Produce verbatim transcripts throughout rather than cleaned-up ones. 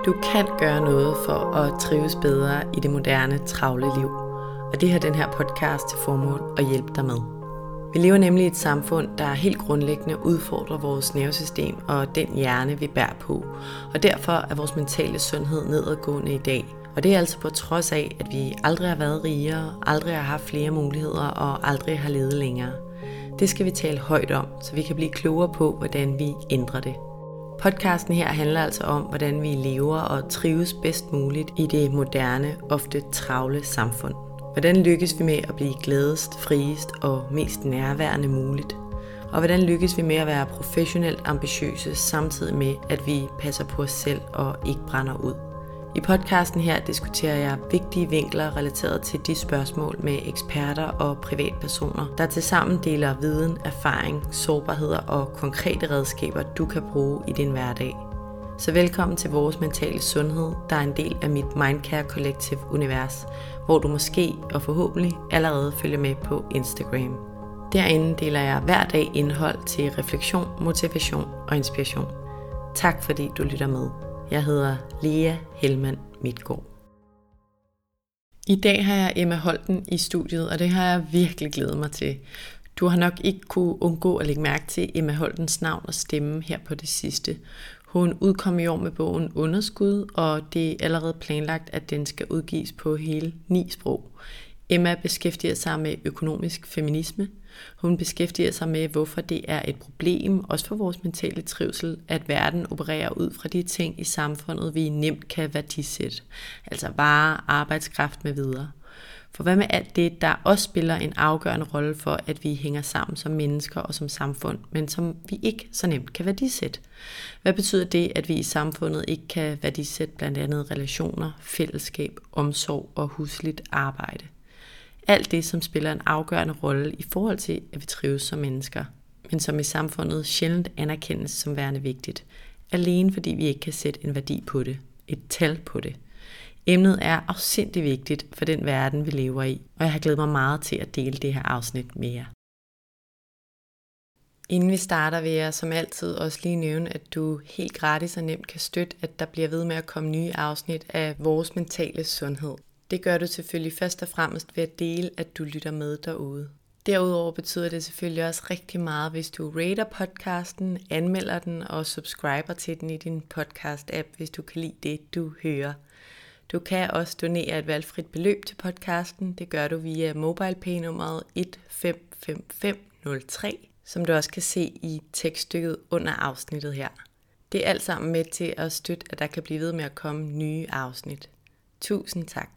Du kan gøre noget for at trives bedre i det moderne, travle liv. Og det har den her podcast til formål at hjælpe dig med. Vi lever nemlig i et samfund, der helt grundlæggende udfordrer vores nervesystem og den hjerne, vi bærer på. Og derfor er vores mentale sundhed nedadgående i dag. Og det er altså på trods af, at vi aldrig har været rigere, aldrig har haft flere muligheder og aldrig har levet længere. Det skal vi tale højt om, så vi kan blive klogere på, hvordan vi ændrer det. Podcasten her handler altså om, hvordan vi lever og trives bedst muligt i det moderne, ofte travle samfund. Hvordan lykkes vi med at blive gladest, friest og mest nærværende muligt? Og hvordan lykkes vi med at være professionelt ambitiøse, samtidig med, at vi passer på os selv og ikke brænder ud? I podcasten her diskuterer jeg vigtige vinkler relateret til de spørgsmål med eksperter og privatpersoner, der tilsammen deler viden, erfaring, sårbarheder og konkrete redskaber, du kan bruge i din hverdag. Så velkommen til vores mentale sundhed, der er en del af mit Mindcare Collective univers, hvor du måske og forhåbentlig allerede følger med på Instagram. Derinde deler jeg hver dag indhold til refleksion, motivation og inspiration. Tak fordi du lytter med. Jeg hedder Lea Helmann Midtgaard. I dag har jeg Emma Holten i studiet, og det har jeg virkelig glædet mig til. Du har nok ikke kunne undgå at lægge mærke til Emma Holtens navn og stemme her på det sidste. Hun udkom i år med bogen Underskud, og det er allerede planlagt, at den skal udgives på hele ni sprog. Emma beskæftiger sig med økonomisk feminisme. Hun beskæftiger sig med, hvorfor det er et problem, også for vores mentale trivsel, at verden opererer ud fra de ting i samfundet, vi nemt kan værdisætte. Altså varer, arbejdskraft med videre. For hvad med alt det, der også spiller en afgørende rolle for, at vi hænger sammen som mennesker og som samfund, men som vi ikke så nemt kan værdisætte? Hvad betyder det, at vi i samfundet ikke kan værdisætte blandt andet relationer, fællesskab, omsorg og husligt arbejde? Alt det, som spiller en afgørende rolle i forhold til, at vi trives som mennesker, men som i samfundet sjældent anerkendes som værende vigtigt, alene fordi vi ikke kan sætte en værdi på det, et tal på det. Emnet er afsindig vigtigt for den verden, vi lever i, og jeg har glædet mig meget til at dele det her afsnit med jer. Inden vi starter, vil jeg som altid også lige nævne, at du helt gratis og nemt kan støtte, at der bliver ved med at komme nye afsnit af vores mentale sundhed. Det gør du selvfølgelig først og fremmest ved at dele, at du lytter med derude. Derudover betyder det selvfølgelig også rigtig meget, hvis du rater podcasten, anmelder den og subscriber til den i din podcast-app, hvis du kan lide det, du hører. Du kan også donere et valgfrit beløb til podcasten. Det gør du via MobilePay-nummeret et fem fem fem nul tre, som du også kan se i tekststykket under afsnittet her. Det er alt sammen med til at støtte, at der kan blive ved med at komme nye afsnit. Tusind tak.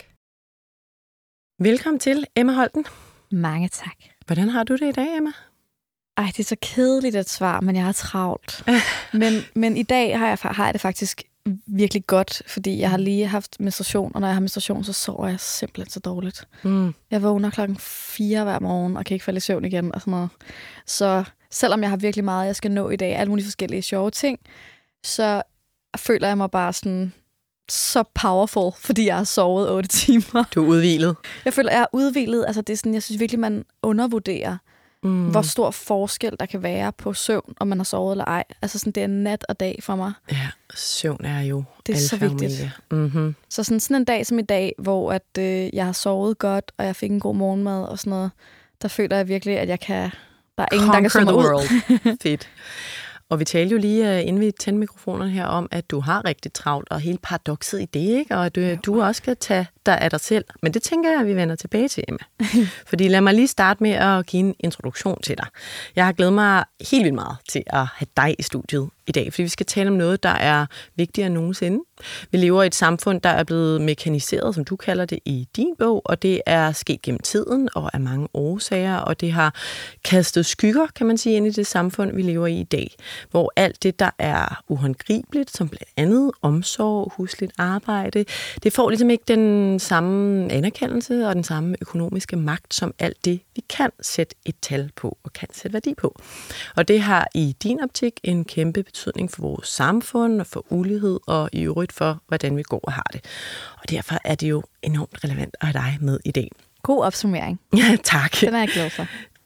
Velkommen til, Emma Holten. Mange tak. Hvordan har du det i dag, Emma? Ej, det er så kedeligt et svar, men jeg har travlt. men, men i dag har jeg, har jeg det faktisk virkelig godt, fordi jeg har lige haft menstruation, og når jeg har menstruation, så sover jeg simpelthen så dårligt. Mm. Jeg vågner klokken fire hver morgen, og kan ikke falde i søvn igen, og sådan noget. Så selvom jeg har virkelig meget, jeg skal nå i dag, alle mulige forskellige sjove ting, så føler jeg mig bare sådan så powerful, fordi jeg har sovet otte timer. Du er udhvilet. Jeg føler, jeg er udhvilet. Altså, det er sådan, jeg synes virkelig, man undervurderer, mm. hvor stor forskel der kan være på søvn, om man har sovet eller ej. Altså, sådan, det er nat og dag for mig. Ja, søvn er jo det er så vigtigt. Mm-hmm. Så sådan, sådan en dag som i dag, hvor at, øh, jeg har sovet godt, og jeg fik en god morgenmad og sådan noget, der føler jeg virkelig, at jeg kan... Der er ingen, Conquer der kan slå mig ud. Fedt. Og vi talte jo lige, inden vi tændte mikrofonerne her, om, at du har rigtig travlt, og hele paradokset i det, ikke? Og at du, du også skal tage dig af dig selv. Men det tænker jeg, at vi vender tilbage til, Emma. Fordi lad mig lige starte med at give en introduktion til dig. Jeg har glædet mig helt vildt meget til at have dig i studiet i dag, fordi vi skal tale om noget, der er vigtigere end nogensinde. Vi lever i et samfund, der er blevet mekaniseret, som du kalder det i din bog, og det er sket gennem tiden og af mange årsager, og det har kastet skygger, kan man sige, ind i det samfund, vi lever i i dag, hvor alt det, der er uhåndgribeligt, som blandt andet omsorg, husligt arbejde, det får ligesom ikke den samme anerkendelse og den samme økonomiske magt, som alt det, vi kan sætte et tal på og kan sætte værdi på. Og det har i din optik en kæmpe betydning for vores samfund og for ulighed og i øvrigt for, hvordan vi går og har det. Og derfor er det jo enormt relevant at have dig med i dag. God opsummering. Ja, tak. Den er jeg glad for.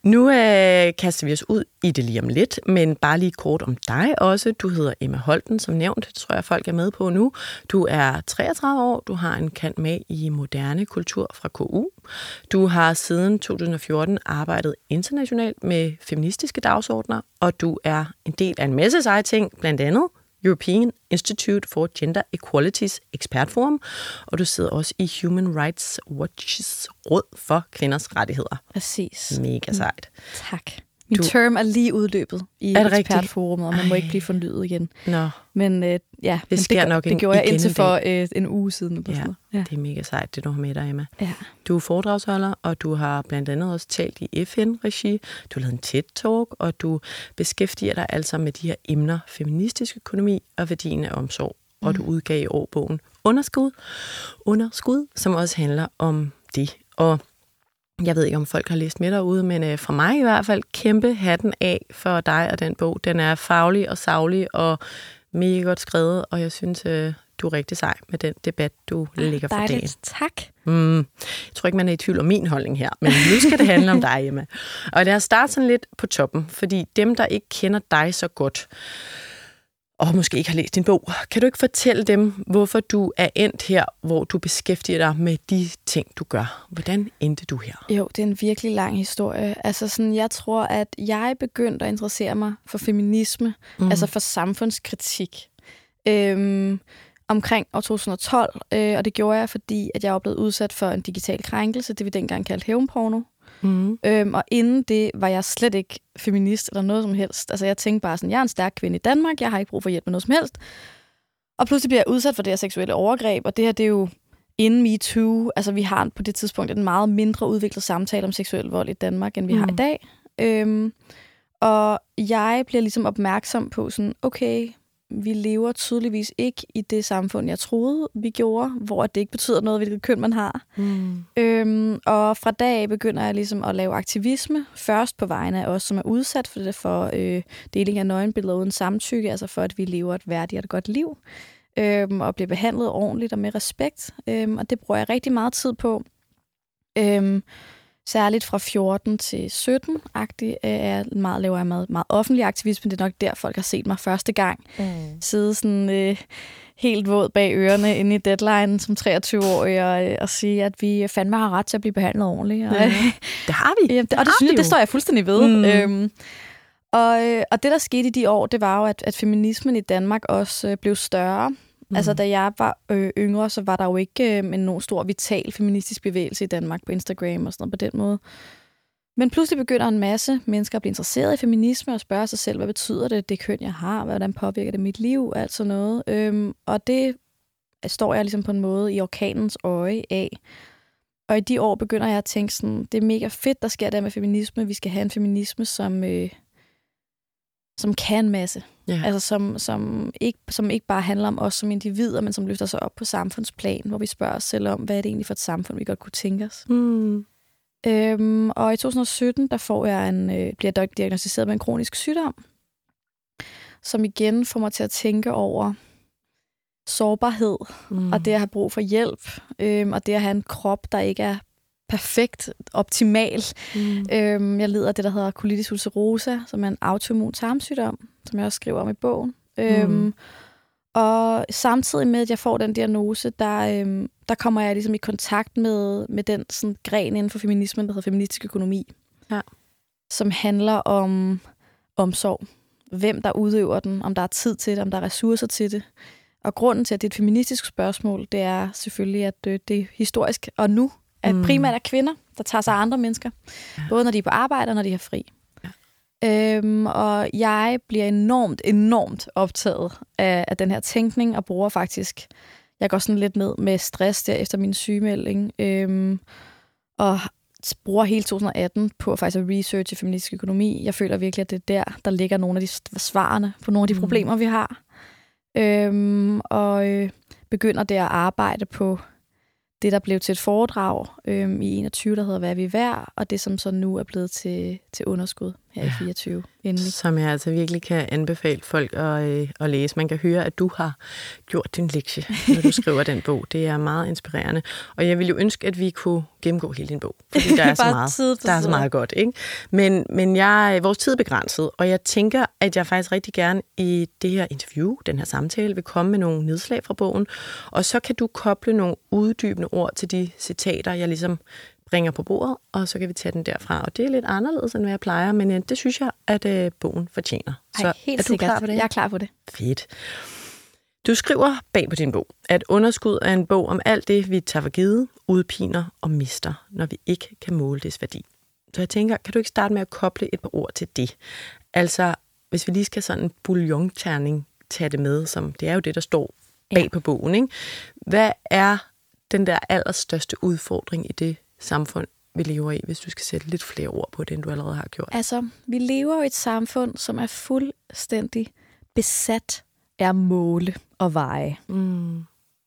Nu øh, kaster vi os ud i det lige om lidt, men bare lige kort om dig også. Du hedder Emma Holten, som nævnt. Det tror jeg, folk er med på nu. Du er treogtredive år. Du har en cand. Mag. i moderne kultur fra K U. Du har siden to tusind og fjorten arbejdet internationalt med feministiske dagsordner, og du er en del af en masse seje ting, blandt andet European Institute for Gender Equalities ekspertforum, og du sidder også i Human Rights Watch's råd for kvinders rettigheder. Præcis. Mega sejt. Mm, tak. Min du... term er lige udløbet i ekspertforummet, og man Ej. må ikke blive fornyet igen. Nå. Men øh, ja, det, men sker det, nok det en, gjorde jeg indtil for øh, en uge siden. Eller ja, sådan ja, det er mega sejt, det du har med dig, Emma. Ja. Du er foredragsholder, og du har blandt andet også talt i F N-regi. Du har lavet en TED-talk, og du beskæftiger dig altså med de her emner, feministisk økonomi og værdien af omsorg. Mm. Og du udgav i år bogen Underskud, Underskud, som også handler om det. Og jeg ved ikke, om folk har læst med derude, men øh, for mig i hvert fald kæmpe hatten af for dig og den bog. Den er faglig og saglig og mega godt skrevet, og jeg synes, øh, du er rigtig sej med den debat, du lægger for dagen. Tak. Mm. Jeg tror ikke, man er i tvivl om min holdning her, men nu skal det handle om dig, Emma. Og lad os starte sådan lidt på toppen, fordi dem, der ikke kender dig så godt, og måske ikke har læst din bog, kan du ikke fortælle dem, hvorfor du er endt her, hvor du beskæftiger dig med de ting, du gør? Hvordan endte du her? Jo, det er en virkelig lang historie. Altså sådan, jeg tror, at jeg begyndte at interessere mig for feminisme, mm. altså for samfundskritik, øhm, omkring år to tusind og tolv. Øh, og det gjorde jeg, fordi at jeg var blevet udsat for en digital krænkelse, det vi dengang kaldte hævnporno. Mm. Øhm, og inden det var jeg slet ikke feminist eller noget som helst. Altså jeg tænkte bare sådan, jeg er en stærk kvinde i Danmark, jeg har ikke brug for hjælp med noget som helst. Og pludselig bliver jeg udsat for det her seksuelle overgreb, og det her, det er jo inden MeToo. Altså vi har på det tidspunkt en meget mindre udviklet samtale om seksuel vold i Danmark, end vi mm. har i dag. Øhm, og jeg bliver ligesom opmærksom på sådan, okay, vi lever tydeligvis ikke i det samfund, jeg troede, vi gjorde, hvor det ikke betyder noget, hvilket køn man har. Mm. Øhm, og fra dag af begynder jeg ligesom at lave aktivisme, først på vegne af os, som er udsat for det, for øh, deling af nøgenbilleder uden samtykke, altså for, at vi lever et værdigt og et godt liv, øhm, og bliver behandlet ordentligt og med respekt. Øhm, og det bruger jeg rigtig meget tid på. Øhm, Særligt fra fjorten til sytten-agtig er meget, laver jeg meget, meget offentlig aktivisme. Det er nok der, folk har set mig første gang. Mm. Sidde sådan øh, helt våd bag ørerne inde i Deadline som treogtyve-årig og, og sige, at vi fandme har ret til at blive behandlet ordentligt. Og, ja, det har vi. Ja, det, og det, synes jeg, det står jeg fuldstændig ved. Mm. Øhm, og, og det, der skete i de år, det var jo, at, at feminismen i Danmark også øh, blev større. Mm. Altså, da jeg var øh, yngre, så var der jo ikke øh, en nogen stor vital feministisk bevægelse i Danmark på Instagram og sådan noget på den måde. Men pludselig begynder en masse mennesker at blive interesseret i feminisme og spørge sig selv, hvad betyder det, det køn, jeg har? Hvordan påvirker det mit liv? Alt sådan noget. Øhm, og det står jeg ligesom på en måde i orkanens øje af. Og i de år begynder jeg at tænke sådan, det er mega fedt, der sker der med feminisme. Vi skal have en feminisme, som... Øh, som kan en masse. Ja. Altså som, som, ikke, som ikke bare handler om os som individer, men som løfter sig op på samfundsplan, hvor vi spørger os selv om, hvad er det egentlig for et samfund, vi godt kunne tænke os. Mm. Øhm, og i to tusind og sytten, der får jeg en, øh, bliver jeg diagnosticeret med en kronisk sygdom, som igen får mig til at tænke over sårbarhed, mm. og det at have brug for hjælp, øhm, og det at have en krop, der ikke er perfekt, optimal. Mm. Øhm, jeg lider af det, der hedder colitis ulcerosa, som er en autoimmun tarmsygdom, som jeg også skriver om i bogen. Mm. Øhm, og samtidig med, at jeg får den diagnose, der, øhm, der kommer jeg ligesom i kontakt med, med den sådan, gren inden for feminismen, der hedder feministisk økonomi, ja. Som handler om omsorg. Hvem der udøver den, om der er tid til det, om der er ressourcer til det. Og grunden til, at det er et feministisk spørgsmål, det er selvfølgelig, at øh, det er historisk og nu, at primært er kvinder, der tager sig af andre mennesker. Ja. Både når de er på arbejde og når de har fri. Ja. Øhm, og jeg bliver enormt, enormt optaget af, af den her tænkning, og bruger faktisk... Jeg går sådan lidt ned med stress der efter min sygemelding, øhm, og bruger hele to tusind og atten på faktisk at researche feministisk økonomi. Jeg føler virkelig, at det er der, der ligger nogle af de svarene på nogle af de mm. problemer, vi har. Øhm, og øh, begynder der at arbejde på det, der blev til et foredrag øhm, i enogtyve, der hedder Hvad er vi værd, og det, som så nu er blevet til, til Underskud her ja. i fireogtyve. Endelig. Som jeg altså virkelig kan anbefale folk at, øh, at læse. Man kan høre, at du har gjort din lektie, når du skriver den bog. Det er meget inspirerende. Og jeg ville jo ønske, at vi kunne gennemgå hele din bog, fordi der er så meget, der er så meget godt. Ikke? Men, men jeg, vores tid er begrænset, og jeg tænker, at jeg faktisk rigtig gerne i det her interview, den her samtale, vil komme med nogle nedslag fra bogen, og så kan du koble nogle uddybende ord til de citater, jeg ligesom bringer på bordet, og så kan vi tage den derfra. Og det er lidt anderledes, end hvad jeg plejer, men øh, det synes jeg, at øh, bogen fortjener. Så Ej, helt er du sikkert. Klar på det? Jeg er klar på det. Fedt. Du skriver bag på din bog, at underskud er en bog om alt det, vi tager for givet, udpiner og mister, når vi ikke kan måle dets værdi. Så jeg tænker, kan du ikke starte med at koble et par ord til det? Altså, hvis vi lige skal sådan en bouillonterning tage det med, som det er jo det, der står bag ja. på bogen, ikke? Hvad er den der allerstørste udfordring i det samfund, vi lever i, hvis du skal sætte lidt flere ord på det, end du allerede har gjort? Altså, vi lever jo i et samfund, som er fuldstændig besat af måle og veje. Mm.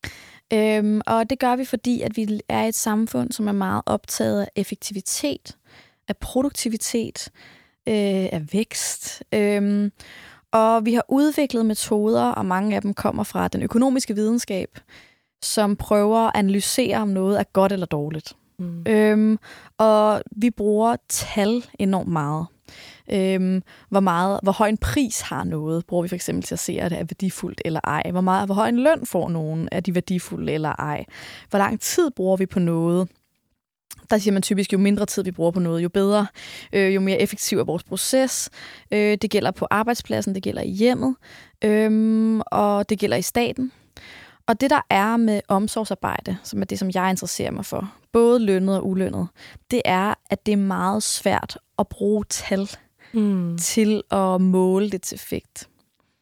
Øhm, og det gør vi, fordi at vi er et samfund, som er meget optaget af effektivitet, af produktivitet, øh, af vækst. Øhm, og vi har udviklet metoder, og mange af dem kommer fra den økonomiske videnskab, som prøver at analysere, om noget er godt eller dårligt. Mm. Øhm, og vi bruger tal enormt meget. Øhm, hvor meget, hvor høj en pris har noget, bruger vi for eksempel til at se, at det er værdifuldt eller ej. Hvor meget, hvor høj en løn får nogen, er de værdifulde eller ej. Hvor lang tid bruger vi på noget? Der siger man typisk, jo mindre tid vi bruger på noget, jo bedre, øh, jo mere effektiv er vores proces. Øh, det gælder på arbejdspladsen, det gælder i hjemmet, øh, og det gælder i staten. Og det, der er med omsorgsarbejde, som er det, som jeg interesserer mig for, både lønnet og ulønnet, det er, at det er meget svært at bruge tal mm. til at måle det til effekt.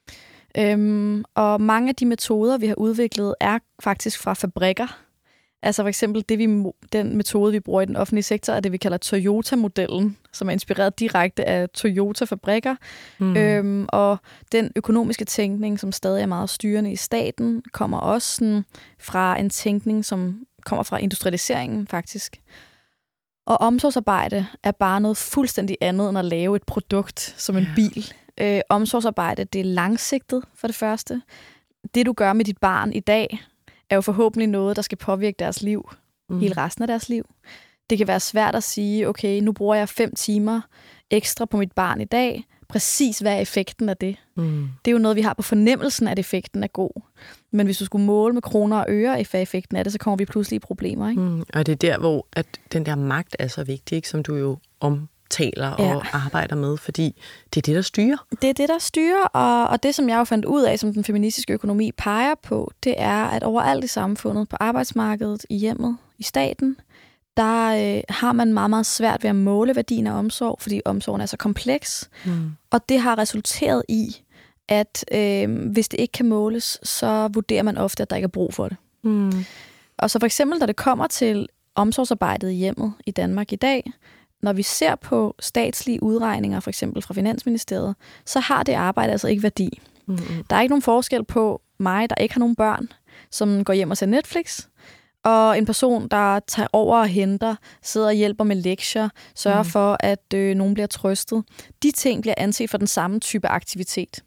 Øhm, og mange af de metoder, vi har udviklet, er faktisk fra fabrikker. Altså for eksempel det, vi, den metode, vi bruger i den offentlige sektor, er det, vi kalder Toyota-modellen, som er inspireret direkte af Toyota-fabrikker. Mm. Øhm, og den økonomiske tænkning, som stadig er meget styrende i staten, kommer også sådan fra en tænkning, som kommer fra industrialiseringen faktisk. Og omsorgsarbejde er bare noget fuldstændig andet, end at lave et produkt som en yeah. bil. Øh, omsorgsarbejde, det er langsigtet for det første. Det, du gør med dit barn i dag, er jo forhåbentlig noget, der skal påvirke deres liv, mm. hele resten af deres liv. Det kan være svært at sige, okay, nu bruger jeg fem timer ekstra på mit barn i dag. Præcis hvad er effekten af det? Mm. Det er jo noget, vi har på fornemmelsen, at effekten er god. Men hvis du skulle måle med kroner og øre, hvad effekten af det, så kommer vi pludselig i problemer. Ikke? Mm. Og det er der, hvor at den der magt er så vigtig, ikke? Som du jo omtaler ja. og arbejder med, fordi det er det, der styrer. Det er det, der styrer, og, og det, som jeg jo fandt ud af, som den feministiske økonomi peger på, det er, at overalt i samfundet, på arbejdsmarkedet, i hjemmet, i staten, der øh, har man meget, meget svært ved at måle værdien af omsorg, fordi omsorgen er så kompleks. Mm. Og det har resulteret i, at øh, hvis det ikke kan måles, så vurderer man ofte, at der ikke er brug for det. Mm. Og så for eksempel, når det kommer til omsorgsarbejdet i hjemmet i Danmark i dag, når vi ser på statslige udregninger, for eksempel fra Finansministeriet, så har det arbejde altså ikke værdi. Mm-hmm. Der er ikke nogen forskel på mig, der ikke har nogen børn, som går hjem og ser Netflix, og en person, der tager over og henter, sidder og hjælper med lektier, sørger mm. for, at øh, nogen bliver trøstet. De ting bliver anset for den samme type aktivitet.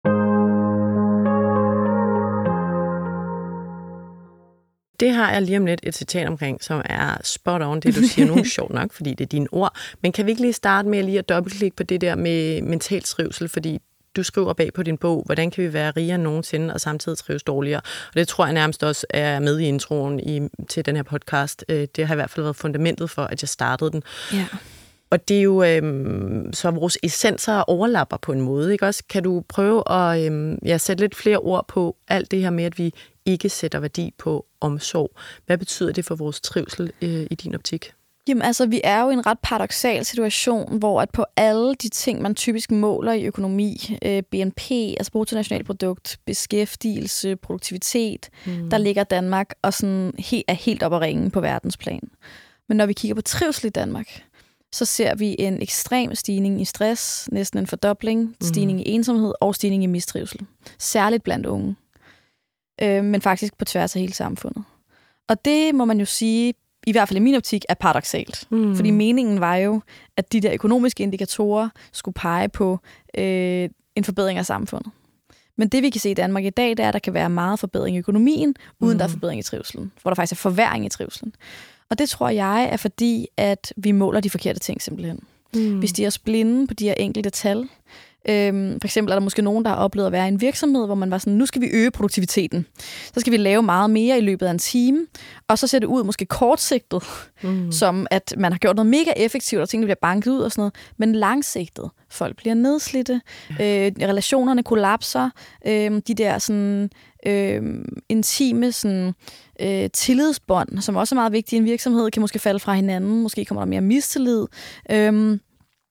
Det har jeg lige om lidt et citat omkring, som er spot on, det du siger nu, sjovt nok, fordi det er dine ord. Men kan vi ikke lige starte med lige at dobbeltklikke på det der med mental trivsel, fordi du skriver bag på din bog, hvordan kan vi være rigere end nogensinde og samtidig trives dårligere. Og det tror jeg nærmest også er med i introen i, til den her podcast. Det har i hvert fald været fundamentet for, at jeg startede den. Ja. Og det er jo, øhm, så vores essenser overlapper på en måde, ikke også? Kan du prøve at øhm, ja, sætte lidt flere ord på alt det her med, at vi ikke sætter værdi på omsorg? Hvad betyder det for vores trivsel øh, i din optik? Jamen altså, vi er jo i en ret paradoksal situation, hvor at på alle de ting, man typisk måler i økonomi, øh, B N P, altså bruttonationalprodukt, beskæftigelse, produktivitet, mm. der ligger Danmark og sådan he- er helt op at ringe på verdensplan. Men når vi kigger på trivsel i Danmark, så ser vi en ekstrem stigning i stress, næsten en fordobling, stigning mm. i ensomhed og stigning i mistrivsel. Særligt blandt unge, øh, men faktisk på tværs af hele samfundet. Og det må man jo sige, i hvert fald i min optik, er paradoksalt. Mm. Fordi meningen var jo, at de der økonomiske indikatorer skulle pege på øh, en forbedring af samfundet. Men det, vi kan se i Danmark i dag, det er, at der kan være meget forbedring i økonomien, uden mm. der er forbedring i trivselen. Hvor der faktisk er forværring i trivselen. Og det tror jeg er fordi, at vi måler de forkerte ting simpelthen. Mm. Hvis de er blinde på de her enkelte tal. Øhm, for eksempel er der måske nogen, der har oplevet at være i en virksomhed, hvor man var sådan, nu skal vi øge produktiviteten. Så skal vi lave meget mere i løbet af en time. Og så ser det ud måske kortsigtet, mm. som at man har gjort noget mega effektivt, og tingene bliver banket ud og sådan noget. Men langsigtet. Folk bliver nedslidte. Ja. Øh, relationerne kollapser. Øh, de der sådan, øh, intime sådan, øh, tillidsbånd, som også er meget vigtige i en virksomhed, kan måske falde fra hinanden. Måske kommer der mere mistillid. Øh,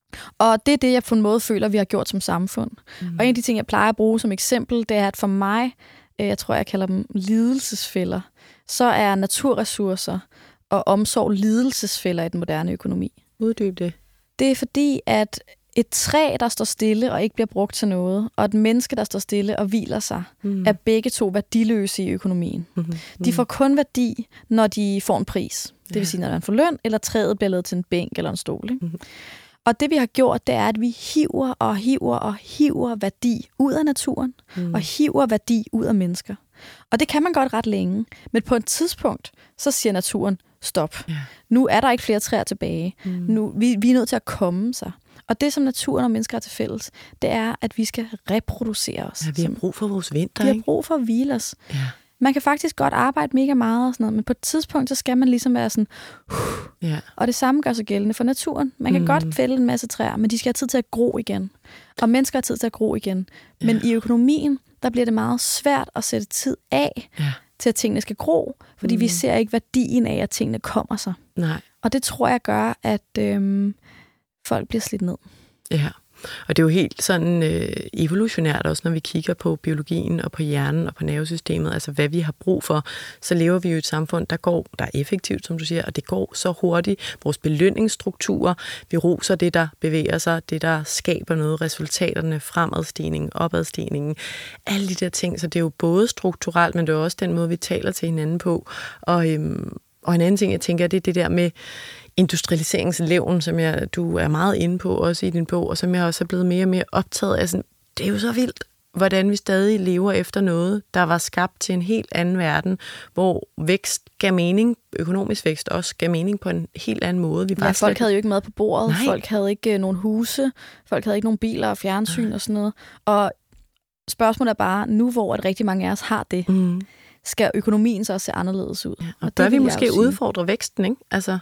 Og det er det, jeg på en måde føler, vi har gjort som samfund. Mm. Og en af de ting, jeg plejer at bruge som eksempel, det er, at for mig, jeg tror, jeg kalder dem lidelsesfælder, så er naturressourcer og omsorg lidelsesfælder i den moderne økonomi. Uddyb det. Det er fordi, at et træ, der står stille og ikke bliver brugt til noget, og et menneske, der står stille og hviler sig, mm. er begge to værdiløse i økonomien. Mm-hmm. De får kun værdi, når de får en pris. Det vil ja. sige, når man får løn, eller træet bliver lavet til en bænk eller en stol. Ikke? Mm-hmm. Og det, vi har gjort, det er, at vi hiver og hiver og hiver værdi ud af naturen, mm. og hiver værdi ud af mennesker. Og det kan man godt ret længe. Men på et tidspunkt, så siger naturen, stop. Yeah. Nu er der ikke flere træer tilbage. Mm. Nu, vi, vi er nødt til at komme sig. Og det, som naturen og mennesker har til fælles, det er, at vi skal reproducere os. Ja, vi har brug for vores vinter, Vi ikke? har brug for at hvile os. Ja. Man kan faktisk godt arbejde mega meget og sådan noget, men på et tidspunkt, så skal man ligesom være sådan, uh, ja. Og det samme gør sig gældende for naturen. Man kan mm. godt fælde en masse træer, men de skal have tid til at gro igen. Og mennesker har tid til at gro igen. Men ja. i økonomien, der bliver det meget svært at sætte tid af ja. til, at tingene skal gro, fordi mm. vi ser ikke værdien af, at tingene kommer sig. Nej. Og det tror jeg gør, at øhm, folk bliver slidt ned. Ja. Og det er jo helt sådan øh, evolutionært også, når vi kigger på biologien og på hjernen og på nervesystemet, altså hvad vi har brug for, så lever vi jo i et samfund, der går, der er effektivt, som du siger, og det går så hurtigt. Vores belønningsstrukturer, vi roser det, der bevæger sig, det, der skaber noget, resultaterne, fremadstigningen, opadstigningen, alle de der ting, så det er jo både strukturelt, men det er også den måde, vi taler til hinanden på. Og, øhm, og en anden ting, jeg tænker, det er det der med industrialiseringsleven, som jeg, du er meget inde på også i din bog, og som jeg også er blevet mere og mere optaget af. Sådan, det er jo så vildt, hvordan vi stadig lever efter noget, der var skabt til en helt anden verden, hvor vækst gav mening, økonomisk vækst også gav mening på en helt anden måde. Vi ja, folk slet... havde jo ikke mad på bordet, Nej. folk havde ikke uh, nogen huse, folk havde ikke nogen biler og fjernsyn Nej. og sådan noget. Og spørgsmålet er bare, nu hvor at rigtig mange af os har det, mm. skal økonomien så også se anderledes ud? Ja, og, og bør vi måske udfordre væksten, ikke? Altså...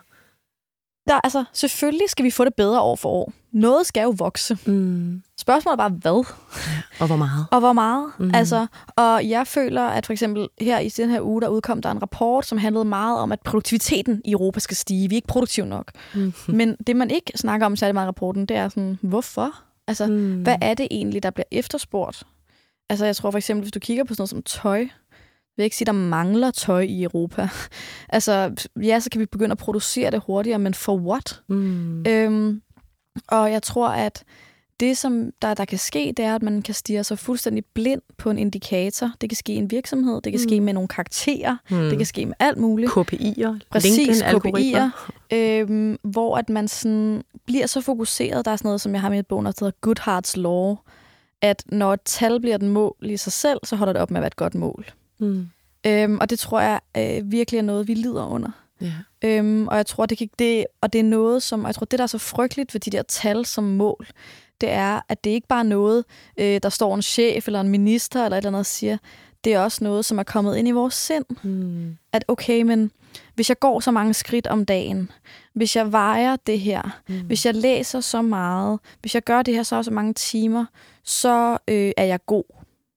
Der, altså, selvfølgelig skal vi få det bedre år for år. Noget skal jo vokse. Mm. Spørgsmålet er bare, hvad? Ja, og hvor meget? Og hvor meget. Mm. Altså, og jeg føler, at for eksempel her i den her uge, der udkom der en rapport, som handlede meget om, at produktiviteten i Europa skal stige. Vi er ikke produktive nok. Mm. Men det, man ikke snakker om særlig meget i rapporten, det er sådan, hvorfor? Altså, mm. hvad er det egentlig, der bliver efterspurgt? Altså, jeg tror for eksempel, hvis du kigger på sådan noget som tøj, jeg vil ikke sige, at der mangler tøj i Europa. Altså, ja, så kan vi begynde at producere det hurtigere, men for what? Mm. Øhm, og jeg tror, at det, som der, der kan ske, det er, at man kan stirre sig fuldstændig blind på en indikator. Det kan ske i en virksomhed, det kan mm. ske med nogle karakterer, mm. det kan ske med alt muligt. K P I'er, Præcis, K P I'er, øhm, hvor at man sådan bliver så fokuseret. Der er sådan noget, som jeg har med i et bog, der hedder Goodhart's Law, at når et tal bliver et mål i sig selv, så holder det op med at være et godt mål. Mm. Øhm, og det tror jeg øh, virkelig er noget, vi lider under. Yeah. Øhm, og jeg tror, det kan det, og det er noget, som, og jeg tror, det der er så frygteligt ved de der tal som mål, det er, at det ikke bare er noget, øh, der står en chef eller en minister eller et eller andet og siger. Det er også noget, som er kommet ind i vores sind. Mm. At okay, men hvis jeg går så mange skridt om dagen, hvis jeg vejer det her, mm. hvis jeg læser så meget, hvis jeg gør det her så så mange timer, så øh, er jeg god.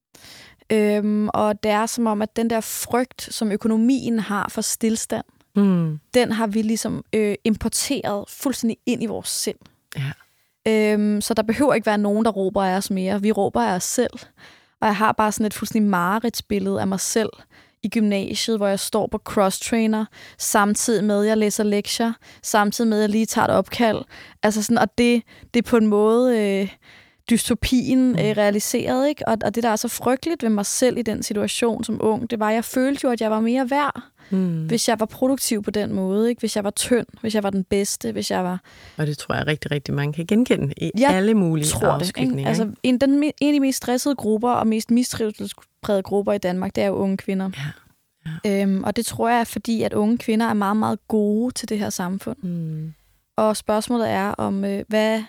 Øhm, og det er som om, at den der frygt, som økonomien har for stillstand, mm. den har vi ligesom øh, importeret fuldstændig ind i vores sind. Ja. Øhm, så der behøver ikke være nogen, der råber af os mere. Vi råber af os selv. Og jeg har bare sådan et fuldstændig mareridtsbillede af mig selv i gymnasiet, hvor jeg står på cross-trainer, samtidig med, at jeg læser lektier, samtidig med, at jeg lige tager et opkald. Altså sådan, og det, det er på en måde... Øh, dystopien mm. øh, realiseret, ikke? Og, og det, der er så frygteligt ved mig selv i den situation som ung, det var, at jeg følte jo, at jeg var mere værd, mm. hvis jeg var produktiv på den måde, ikke? Hvis jeg var tynd, hvis jeg var den bedste, hvis jeg var... Og det tror jeg rigtig, rigtig mange kan genkende i jeg alle mulige afskygninger. Altså, en, den, en af de mest stressede grupper og mest mistrivselsprægede grupper i Danmark, det er jo unge kvinder. Ja. Ja. Øhm, og det tror jeg er, fordi at unge kvinder er meget, meget gode til det her samfund. Mm. Og spørgsmålet er, om øh, hvad...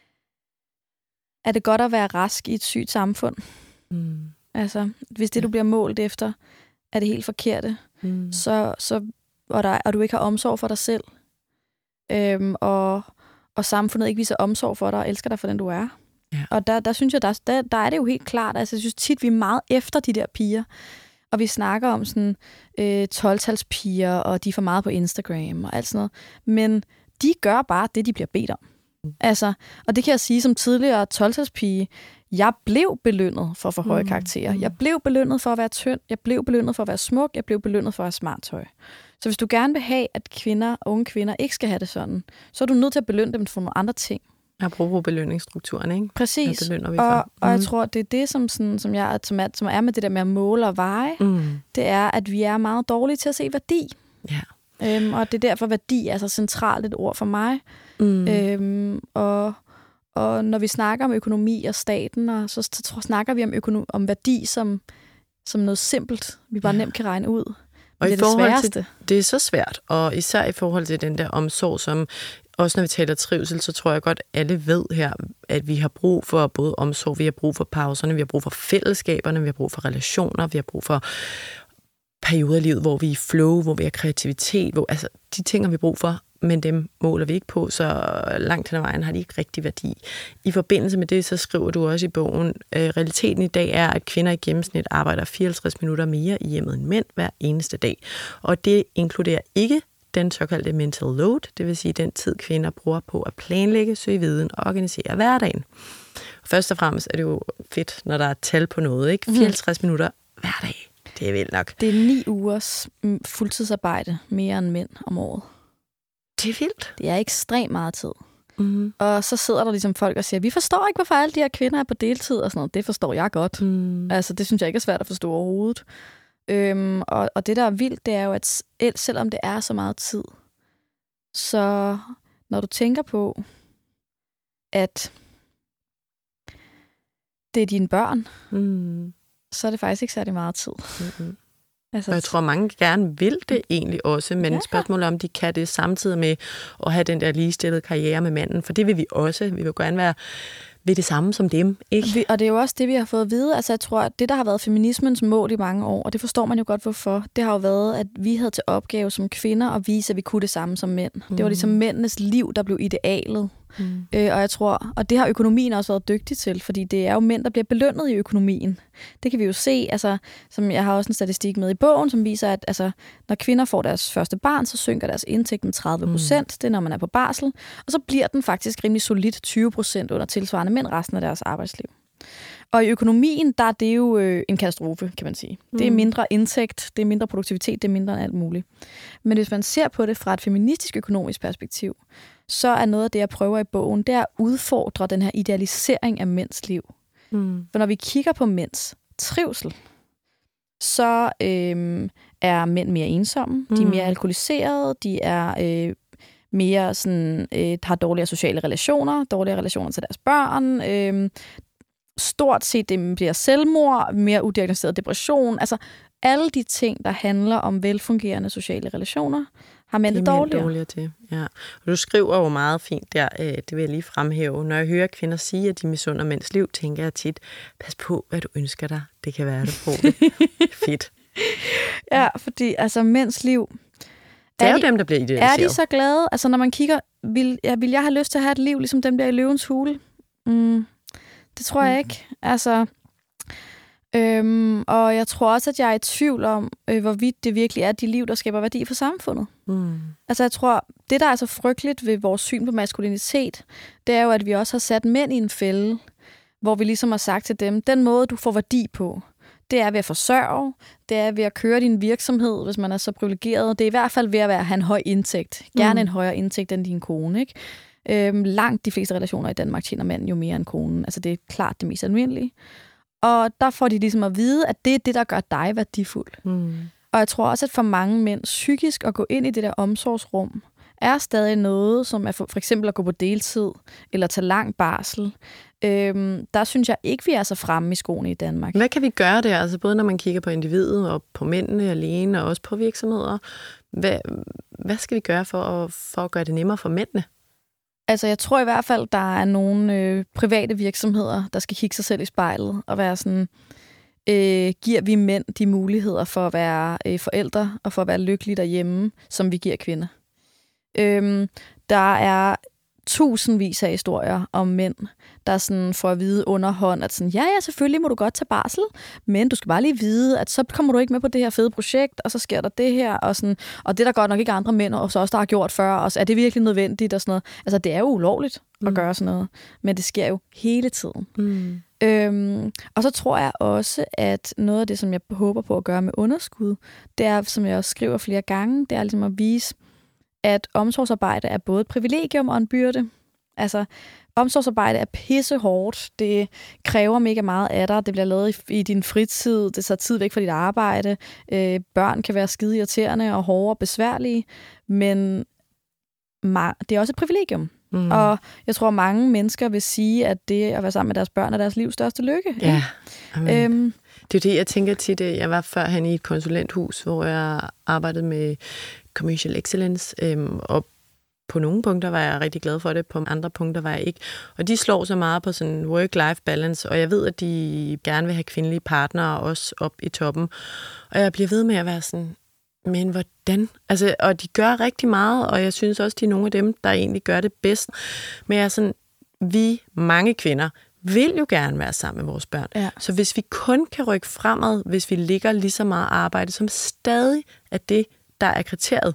Er det godt at være rask i et sygt samfund? Mm. Altså, hvis det, du bliver målt efter, er det helt forkerte, mm. så, så, og, der, og du ikke har omsorg for dig selv, øhm, og, og samfundet ikke viser omsorg for dig og elsker dig for den, du er. Ja. Og der, der synes jeg, der, der, der er det jo helt klart. Altså, jeg synes tit, vi er meget efter de der piger, og vi snakker om sådan øh, tolv-talspiger, og de er for meget på Instagram og alt sådan noget. Men de gør bare det, de bliver bedt om. Altså, og det kan jeg sige som tidligere tolv-talspige. Jeg blev belønnet for for høje karakterer. Jeg blev belønnet for at være tynd. Jeg blev belønnet for at være smuk. Jeg blev belønnet for at have smart tøj. Så hvis du gerne vil have, at kvinder, unge kvinder ikke skal have det sådan, så er du nødt til at belønne dem for nogle andre ting. Apropos belønningsstrukturen, ikke? Præcis. Vi og, mm. og jeg tror, det er det, som, sådan, som, jeg, som, er, som er med det der med at måle og veje, mm. det er, at vi er meget dårlige til at se værdi. Ja. Øhm, og det er derfor, værdi er så centralt et ord for mig. Mm. Øhm, og, og når vi snakker om økonomi og staten, og så, så, så snakker vi om, økonom, om værdi som, som noget simpelt, vi bare ja. nemt kan regne ud. Og det i er det sværeste. Til, det er så svært, og især i forhold til den der omsorg, som også når vi taler trivsel, så tror jeg godt, alle ved her, at vi har brug for både omsorg, vi har brug for pauserne, vi har brug for fællesskaberne, vi har brug for relationer, vi har brug for perioder i livet, hvor vi er i flow, hvor vi har kreativitet, hvor, altså de ting har vi brug for, men dem måler vi ikke på, så langt hen ad vejen har de ikke rigtig værdi. I forbindelse med det, så skriver du også i bogen, øh, realiteten i dag er, at kvinder i gennemsnit arbejder fireoghalvtreds minutter mere i hjemmet end mænd hver eneste dag. Og det inkluderer ikke den såkaldte mental load, det vil sige den tid, kvinder bruger på at planlægge, søge viden og organisere hverdagen. Først og fremmest er det jo fedt, når der er tal på noget, ikke? fireoghalvtreds mm. minutter hver dag. Det er vildt nok. Det er ni ugers fuldtidsarbejde mere end mænd om året. Det er vildt. Det er ekstremt meget tid. Mm. Og så sidder der ligesom folk og siger, vi forstår ikke, hvorfor alle de her kvinder er på deltid og sådan noget. Det forstår jeg godt. Mm. Altså, det synes jeg ikke er svært at forstå overhovedet. Øhm, og, og det, der er vildt, det er jo, at selvom det er så meget tid, så når du tænker på, at det er dine børn, mm. så er det faktisk ikke særlig meget tid. Mm-hmm. Altså, og jeg tror, mange gerne vil det egentlig også, men ja. Spørgsmålet er, om de kan det samtidig med at have den der ligestillede karriere med manden, for det vil vi også. Vi vil gerne være ved det samme som dem, ikke? Og det er jo også det, vi har fået at vide. Altså, jeg tror, at det, der har været feminismens mål i mange år, og det forstår man jo godt, hvorfor, det har jo været, at vi havde til opgave som kvinder at vise, at vi kunne det samme som mænd. Mm. Det var ligesom mændenes liv, der blev idealet. Mm. Øh, og jeg tror, og det har økonomien også været dygtig til, fordi det er jo mænd, der bliver belønnet i økonomien. Det kan vi jo se, altså, som jeg har også en statistik med i bogen, som viser, at altså, når kvinder får deres første barn, så synker deres indtægt med tredive procent. Mm. Det er, når man er på barsel. Og så bliver den faktisk rimelig solidt tyve procent under tilsvarende mænd resten af deres arbejdsliv. Og i økonomien, der er det jo øh, en katastrofe, kan man sige. Mm. Det er mindre indtægt, det er mindre produktivitet, det er mindre end alt muligt. Men hvis man ser på det fra et feministisk økonomisk perspektiv, så er noget af det, jeg prøver i bogen, det er at udfordre den her idealisering af mænds liv. Mm. For når vi kigger på mænds trivsel, så øh, er mænd mere ensomme, mm. de er mere alkoholiserede, de er øh, mere sådan, øh, har dårligere sociale relationer, dårligere relationer til deres børn, øh, stort set det bliver selvmord, mere udiagnosticeret depression, altså alle de ting, der handler om velfungerende sociale relationer, har mænd det dårligere. dårligere til. Ja. Og du skriver jo meget fint der, det vil jeg lige fremhæve. Når jeg hører kvinder sige, at de misunder mænds liv, tænker jeg tit, pas på, hvad du ønsker dig. Det kan være, at du får det. Fedt. Ja, fordi altså mænds liv... Det er, er jo de, dem, der bliver idealiseret. Er de så glade? Altså når man kigger, vil, ja, vil jeg have lyst til at have et liv, ligesom dem der i Løvens Hule? Mm, det tror jeg ikke. Altså... Øhm, og jeg tror også, at jeg er i tvivl om, øh, hvorvidt det virkelig er de liv, der skaber værdi for samfundet. Mm. Altså jeg tror, det der er så frygteligt ved vores syn på maskulinitet, det er jo, at vi også har sat mænd i en fælde, hvor vi ligesom har sagt til dem, den måde, du får værdi på, det er ved at forsørge, det er ved at køre din virksomhed, hvis man er så privilegeret. Det er i hvert fald ved at være, have en høj indtægt. Gerne mm. en højere indtægt end din kone, ikke? Øhm, langt de fleste relationer i Danmark tjener manden jo mere end konen. Altså det er klart det mest almindelige. Og der får de ligesom at vide, at det er det, der gør dig værdifuld. Mm. Og jeg tror også, at for mange mænd psykisk at gå ind i det der omsorgsrum, er stadig noget, som er for, for eksempel at gå på deltid, eller tage lang barsel. Øhm, der synes jeg ikke, vi er så fremme i skoene i Danmark. Hvad kan vi gøre der? Altså både når man kigger på individet, og på mændene alene, og også på virksomheder. Hvad, hvad skal vi gøre for at, for at gøre det nemmere for mændene? Altså, jeg tror i hvert fald, der er nogle øh, private virksomheder, der skal kigge sig selv i spejlet og være sådan, øh, giver vi mænd de muligheder for at være øh, forældre og for at være lykkelige derhjemme, som vi giver kvinder. Øhm, der er tusindvis af historier om mænd, der sådan får at vide under hånd, at sådan, ja, ja, selvfølgelig må du godt tage barsel, men du skal bare lige vide, at så kommer du ikke med på det her fede projekt, og så sker der det her, og, sådan, og det er der godt nok ikke andre mænd, og så også der har gjort før, og så er det virkelig nødvendigt, og sådan noget. Altså, det er jo ulovligt mm. at gøre sådan noget, men det sker jo hele tiden. Mm. Øhm, og så tror jeg også, at noget af det, som jeg håber på at gøre med underskud, det er, som jeg også skriver flere gange, det er ligesom at vise, at omsorgsarbejde er både et privilegium og en byrde. Altså, omsorgsarbejde er pissehårdt. Det kræver mega meget af dig. Det bliver lavet i, i din fritid. Det tager tid væk fra dit arbejde. Øh, børn kan være skide irriterende og hårde og besværlige. Men ma- det er også et privilegium. Mm. Og jeg tror, mange mennesker vil sige, at det at være sammen med deres børn er deres livs største lykke. Ja, øhm. Det er det, jeg tænker tit. Jeg var førhen i et konsulenthus, hvor jeg arbejdede med commercial excellence, øhm, og på nogle punkter var jeg rigtig glad for det, på andre punkter var jeg ikke. Og de slår så meget på sådan work-life balance, og jeg ved, at de gerne vil have kvindelige partnere også op i toppen. Og jeg bliver ved med at være sådan, men hvordan? Altså, og de gør rigtig meget, og jeg synes også, de er nogle af dem, der egentlig gør det bedst. Men jeg er sådan, vi mange kvinder vil jo gerne være sammen med vores børn. Ja. Så hvis vi kun kan rykke fremad, hvis vi ligger lige så meget arbejde, som stadig er det, der er kriteriet,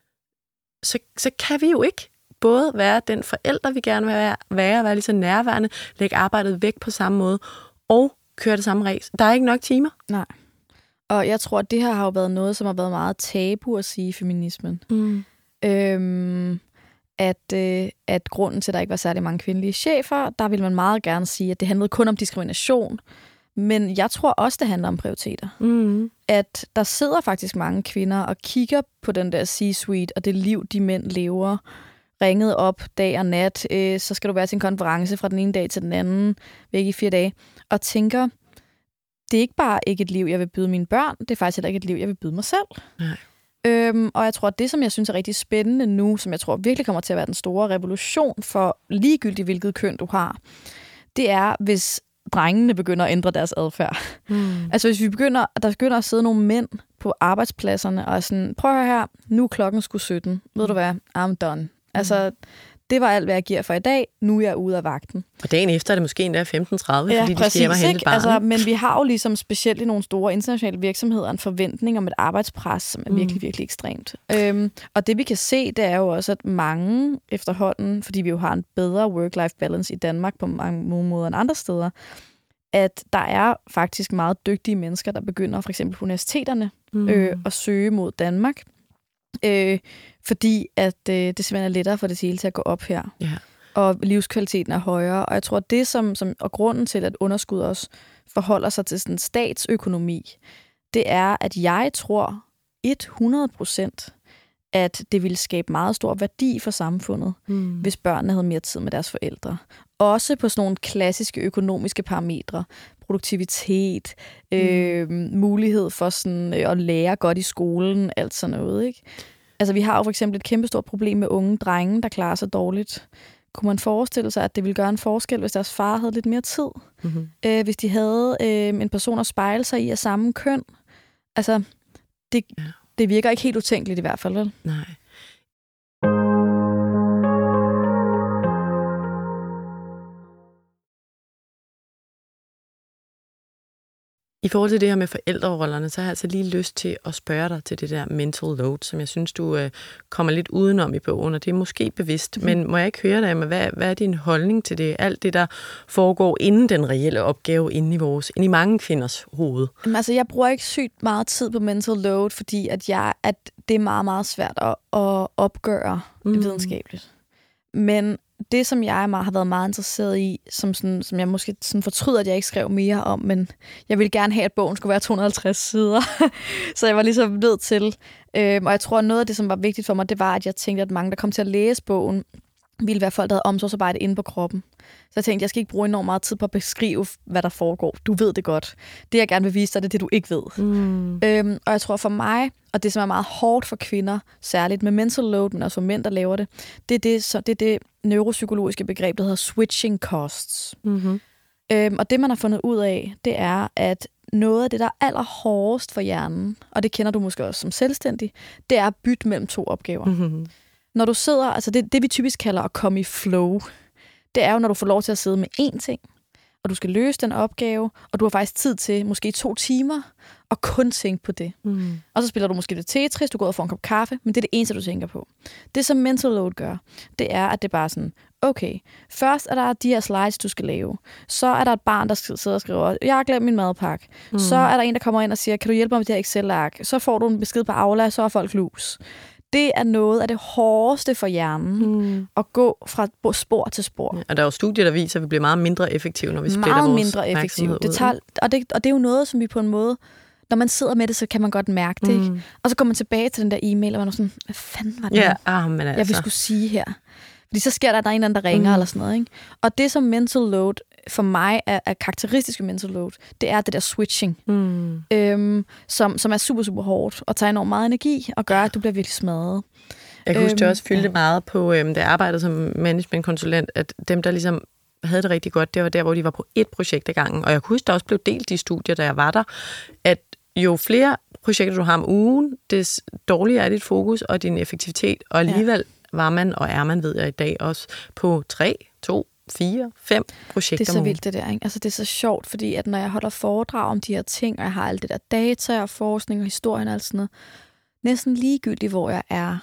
så, så kan vi jo ikke både være den forælder, vi gerne vil være, være, være lige så nærværende, lægge arbejdet væk på samme måde, og køre det samme race. Der er ikke nok timer. Nej. Og jeg tror, at det her har jo været noget, som har været meget tabu at sige i feminismen. Mm. Øhm, at, øh, at grunden til, at der ikke var særlig mange kvindelige chefer, der ville man meget gerne sige, at det handlede kun om diskrimination. Men jeg tror også, det handler om prioriteter. Mm. At der sidder faktisk mange kvinder og kigger på den der C-suite og det liv, de mænd lever, ringet op dag og nat, øh, så skal du være til en konference fra den ene dag til den anden, væk i fire dage, og tænker, det er ikke bare ikke et liv, jeg vil byde mine børn, det er faktisk heller ikke et liv, jeg vil byde mig selv. Nej. Øhm, og jeg tror, at det, som jeg synes er rigtig spændende nu, som jeg tror virkelig kommer til at være den store revolution for ligegyldigt, hvilket køn du har, det er, hvis drengene begynder at ændre deres adfærd. Mm. Altså hvis vi begynder, der begynder at sidde nogle mænd på arbejdspladserne og sådan, prøv at høre her, nu er klokken sgu sytten. Ved du hvad? I'm done. Mm. Altså, det var alt, hvad jeg giver for i dag. Nu er jeg ude af vagten. Og dagen efter er det måske endda femten tredive, ja, fordi præcis, de skal hjem og hente et barn. Altså, men vi har jo ligesom specielt i nogle store internationale virksomheder en forventning om et arbejdspres, som er mm. virkelig, virkelig ekstremt. Øhm, og det vi kan se, det er jo også, at mange efterhånden, fordi vi jo har en bedre work-life balance i Danmark på mange måder end andre steder, at der er faktisk meget dygtige mennesker, der begynder for eksempel på universiteterne mm. øh, at søge mod Danmark. Øh, fordi at øh, det simpelthen er lettere for det hele til at gå op her. Yeah. Og livskvaliteten er højere. Og jeg tror, at det, som, som og grunden til, at underskud også forholder sig til sådan statsøkonomi, det er, at jeg tror hundrede procent, at det ville skabe meget stor værdi for samfundet, mm. hvis børnene havde mere tid med deres forældre. Også på sådan nogle klassiske økonomiske parametre. Produktivitet, mm. øh, mulighed for sådan, øh, at lære godt i skolen, alt sådan noget, ikke? Altså, vi har jo for eksempel et kæmpestort problem med unge drenge, der klarer sig dårligt. Kunne man forestille sig, at det ville gøre en forskel, hvis deres far havde lidt mere tid? Mm-hmm. Øh, hvis de havde øh, en person at spejle sig i af samme køn? Altså, det, ja. det virker ikke helt utænkeligt i hvert fald, vel? Nej. I forhold til det her med forældrerollerne, så har jeg altså lige lyst til at spørge dig til det der mental load, som jeg synes, du øh, kommer lidt udenom i bogen, og det er måske bevidst, mm. men må jeg ikke høre dig, men hvad, hvad er din holdning til det? Alt det, der foregår inden den reelle opgave, inde i vores, inde i mange kvinders hoved? Jamen, altså, jeg bruger ikke sygt meget tid på mental load, fordi at jeg, at det er meget, meget svært at, at opgøre mm. videnskabeligt. Men det, som jeg meget, har været meget interesseret i, som, sådan, som jeg måske sådan fortryder, at jeg ikke skrev mere om, men jeg ville gerne have, at bogen skulle være to hundrede og halvtreds sider. Så jeg var ligesom nødt til. Øhm, og jeg tror, at noget af det, som var vigtigt for mig, det var, at jeg tænkte, at mange, der kom til at læse bogen, ville være folk, der havde omsorgsarbejde inde på kroppen. Så jeg tænkte, jeg skal ikke bruge enormt meget tid på at beskrive, hvad der foregår. Du ved det godt. Det, jeg gerne vil vise dig, det er det, du ikke ved. Mm. Øhm, og jeg tror for mig, og det, som er meget hårdt for kvinder, særligt med mental load, men også for mænd, der laver det, det er det, så det, er det neuropsykologiske begreb, der hedder switching costs. Mm-hmm. Øhm, og det, man har fundet ud af, det er, at noget af det, der er allerhårdest for hjernen, og det kender du måske også som selvstændig, det er at bytte mellem to opgaver. Mm-hmm. Når du sidder, altså det, det vi typisk kalder at komme i flow, det er jo, når du får lov til at sidde med én ting, og du skal løse den opgave, og du har faktisk tid til måske to timer, og kun tænke på det. Mm. Og så spiller du måske lidt Tetris, du går ud og får en kop kaffe, men det er det eneste, du tænker på. Det, som mental load gør, det er, at det er bare sådan, okay, først er der de her slides, du skal lave. Så er der et barn, der sidder og skriver, jeg har glemt min madpakke. Mm. Så er der en, der kommer ind og siger, kan du hjælpe mig med det her Excel-ark? Så får du en besked på Aula, så er folk lus. Det er noget af det hårdeste for hjernen, mm. at gå fra spor til spor. Ja, og der er jo studier, der viser, at vi bliver meget mindre effektive, når vi splitter meget vores mindre effektive. Det tager, og, det, og det er jo noget, som vi på en måde, når man sidder med det, så kan man godt mærke det. Mm. Ikke? Og så går man tilbage til den der e-mail, og man er sådan, hvad fanden var det, yeah, ah, men altså. jeg vil skulle sige her? Fordi så sker der, at der er en eller anden, der ringer, mm. eller sådan noget. Ikke? Og det, som mental load for mig er, er karakteristisk ved mental load, det er det der switching, mm. øhm, som, som er super, super hårdt, og tager enormt meget energi, og gør, at du bliver virkelig smadret. Jeg kan huske, det også fyldte ja. meget på, øhm, da jeg arbejdede som managementkonsulent, at dem, der ligesom havde det rigtig godt, det var der, hvor de var på et projekt ad gangen. Og jeg kunne huske, der også blev delt de studier, da jeg var der, at jo flere projekter du har om ugen, des dårligere er dit fokus og din effektivitet, og alligevel ja. var man, og er man, ved jeg i dag, også på tre, to, fire, fem projekter. Det er så vildt det der, ikke? Altså det er så sjovt, fordi at når jeg holder foredrag om de her ting, og jeg har alt det der data og forskning og historien og alt sådan noget, næsten ligegyldigt, hvor jeg er,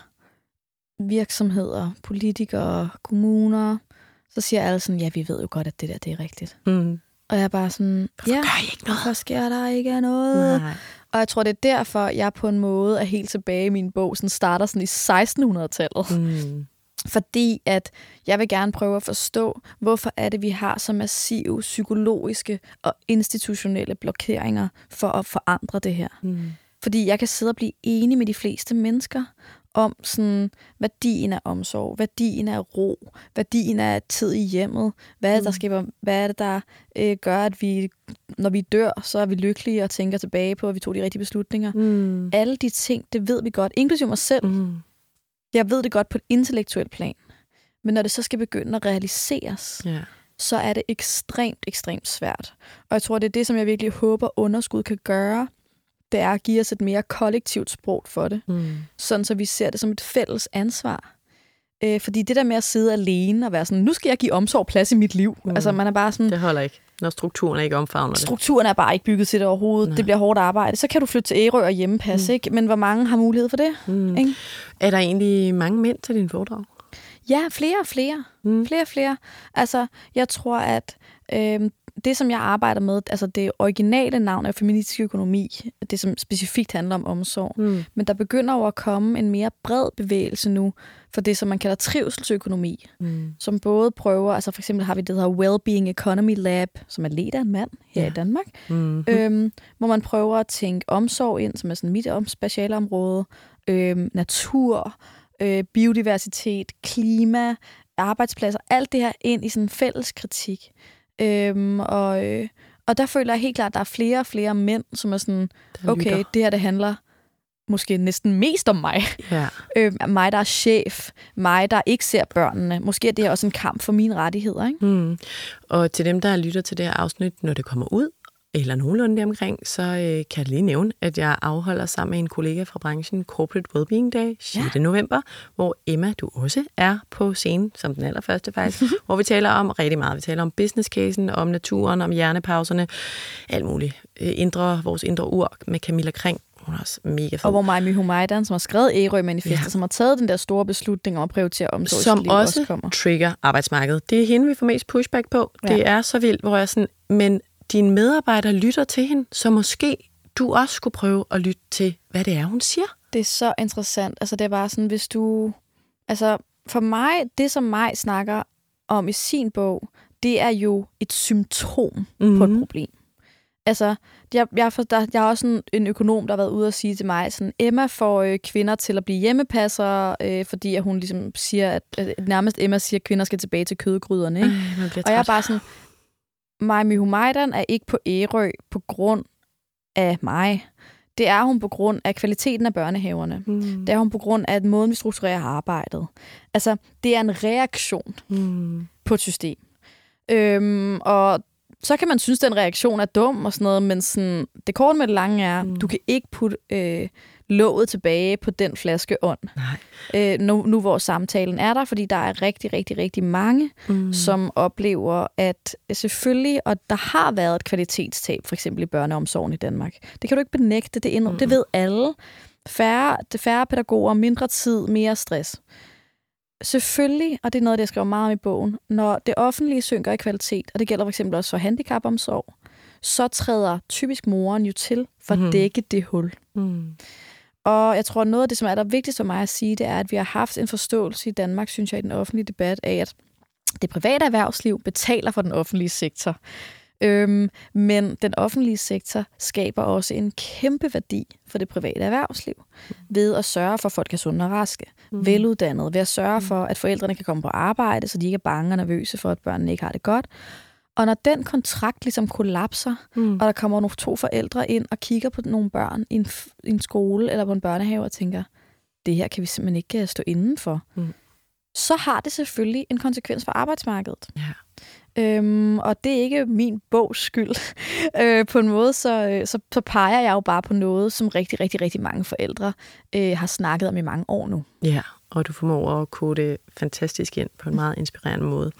virksomheder, politikere, kommuner, så siger alle sådan, ja, vi ved jo godt, at det der, det er rigtigt. Mm. Og jeg er bare sådan, hvorfor ja, gør I ikke noget? Hvorfor sker der ikke noget? Nej. Og jeg tror, det er derfor, jeg på en måde er helt tilbage i min bog, sådan starter sådan i sekstenhundredetallet. Mm. Fordi at jeg vil gerne prøve at forstå, hvorfor er det, vi har så massive psykologiske og institutionelle blokeringer for at forandre det her. Mm. Fordi jeg kan sidde og blive enig med de fleste mennesker om sådan værdien af omsorg, værdien af ro, værdien af tid i hjemmet, hvad er det, der skaber, hvad er det, der øh, gør, at vi, når vi dør, så er vi lykkelige og tænker tilbage på, at vi tog de rigtige beslutninger. Mm. Alle de ting, det ved vi godt, inklusive mig selv. Mm. Jeg ved det godt på et intellektuelt plan, men når det så skal begynde at realiseres, yeah. så er det ekstremt, ekstremt svært. Og jeg tror, det er det, som jeg virkelig håber, underskud kan gøre, det er at give os et mere kollektivt sprog for det. Mm. Sådan, så vi ser det som et fælles ansvar. Øh, fordi det der med at sidde alene og være sådan, nu skal jeg give omsorg plads i mit liv. Mm. Altså, man er bare sådan... Det holder ikke, når strukturen ikke omfavner det. Strukturen er bare ikke bygget til det overhovedet. Nej. Det bliver hårdt arbejde. Så kan du flytte til Ærø og hjemmepasse, mm. ikke? Men hvor mange har mulighed for det? Mm. Ikke? Er der egentlig mange mænd til din foredrag? Ja, flere og flere. Mm. Flere og flere. Altså, jeg tror, at... Øh, det, som jeg arbejder med, altså det originale navn er feministisk økonomi, det som specifikt handler om omsorg. Mm. Men der begynder jo at komme en mere bred bevægelse nu for det, som man kalder trivselsøkonomi, mm. som både prøver, altså for eksempel har vi det, der hedder Wellbeing Economy Lab, som er ledt af en mand her ja. i Danmark, mm-hmm. øhm, hvor man prøver at tænke omsorg ind, som er sådan mit specialområde, øhm, natur, øh, biodiversitet, klima, arbejdspladser, alt det her ind i sådan en fælles kritik. Øhm, og, øh, og der føler jeg helt klart, at der er flere og flere mænd, som er sådan, okay, det her det handler måske næsten mest om mig. Ja. øhm, mig, der er chef. Mig, der ikke ser børnene. Måske er det her også en kamp for mine rettigheder. Ikke? Mm. Og til dem, der lytter til det her afsnit, når det kommer ud, eller nogenlunde det omkring, så øh, kan jeg lige nævne, at jeg afholder sammen med en kollega fra branchen Corporate Wellbeing Day sjette november, hvor Emma, du også er på scenen, som den allerførste faktisk, hvor vi taler om rigtig meget. Vi taler om business-casen, om naturen, om hjernepauserne, alt muligt. Indre, vores indre ur med Camilla Kring. Hun er også mega fed. Og hvor Maja Myhumajdan, som har skrevet Ærø-manifestet, ja. som har taget den der store beslutning om at prioritere omsorg, som liv, også, også kommer. trigger arbejdsmarkedet. Det er hende, vi får mest pushback på. Ja. Det er så vildt, hvor jeg sådan, men dine medarbejdere lytter til hende, så måske du også skulle prøve at lytte til, hvad det er, hun siger. Det er så interessant. Altså, det er bare sådan, hvis du... Altså, for mig, det som mig snakker om i sin bog, det er jo et symptom mm-hmm. på et problem. Altså, jeg, jeg, der, jeg er også en, en økonom, der har været ude og sige til mig, sådan, Emma får øh, kvinder til at blive hjemmepassere, øh, fordi at hun ligesom siger, at, at nærmest Emma siger, at kvinder skal tilbage til kødgryderne. Ikke? Ej, og jeg er bare sådan, Maj Humaydan er ikke på Ærø på grund af mig. Det er hun på grund af kvaliteten af børnehaverne. Mm. Det er hun på grund af måden, vi strukturerer arbejdet. Altså, det er en reaktion mm. på et system. Øhm, og så kan man synes, at den reaktion er dum og sådan noget, men sådan, det korte med det lange er, mm. du kan ikke putte øh, låget tilbage på den flaske ånd. Øh, nu, nu hvor samtalen er der, fordi der er rigtig, rigtig, rigtig mange, mm. som oplever, at selvfølgelig, og der har været et kvalitetstab, for eksempel i børneomsorgen i Danmark. Det kan du ikke benægte, det, mm. det ved alle. Færre, det færre pædagoger, mindre tid, mere stress. Selvfølgelig, og det er noget, jeg skriver meget om i bogen, når det offentlige synker i kvalitet, og det gælder for eksempel også for handicapomsorg, så træder typisk moren jo til for at dække det hul. Mm. Og jeg tror, noget af det, som er der vigtigst for mig at sige, det er, at vi har haft en forståelse i Danmark, synes jeg, i den offentlige debat, af at det private erhvervsliv betaler for den offentlige sektor. Øhm, men den offentlige sektor skaber også en kæmpe værdi for det private erhvervsliv mm. ved at sørge for, at folk er sunde og raske, mm. veluddannede, ved at sørge for, at forældrene kan komme på arbejde, så de ikke er bange og nervøse for, at børnene ikke har det godt. Og når den kontrakt ligesom kollapser, mm. og der kommer nogle to forældre ind og kigger på nogle børn i en, i en skole eller på en børnehave og tænker, det her kan vi simpelthen ikke stå inden for, mm. så har det selvfølgelig en konsekvens for arbejdsmarkedet. Ja. Øhm, og det er ikke min bogs skyld. øh, på en måde, så, så, så peger jeg jo bare på noget, som rigtig, rigtig, rigtig mange forældre øh, har snakket om i mange år nu. Ja, og du formår at kode det fantastisk ind på en meget inspirerende måde.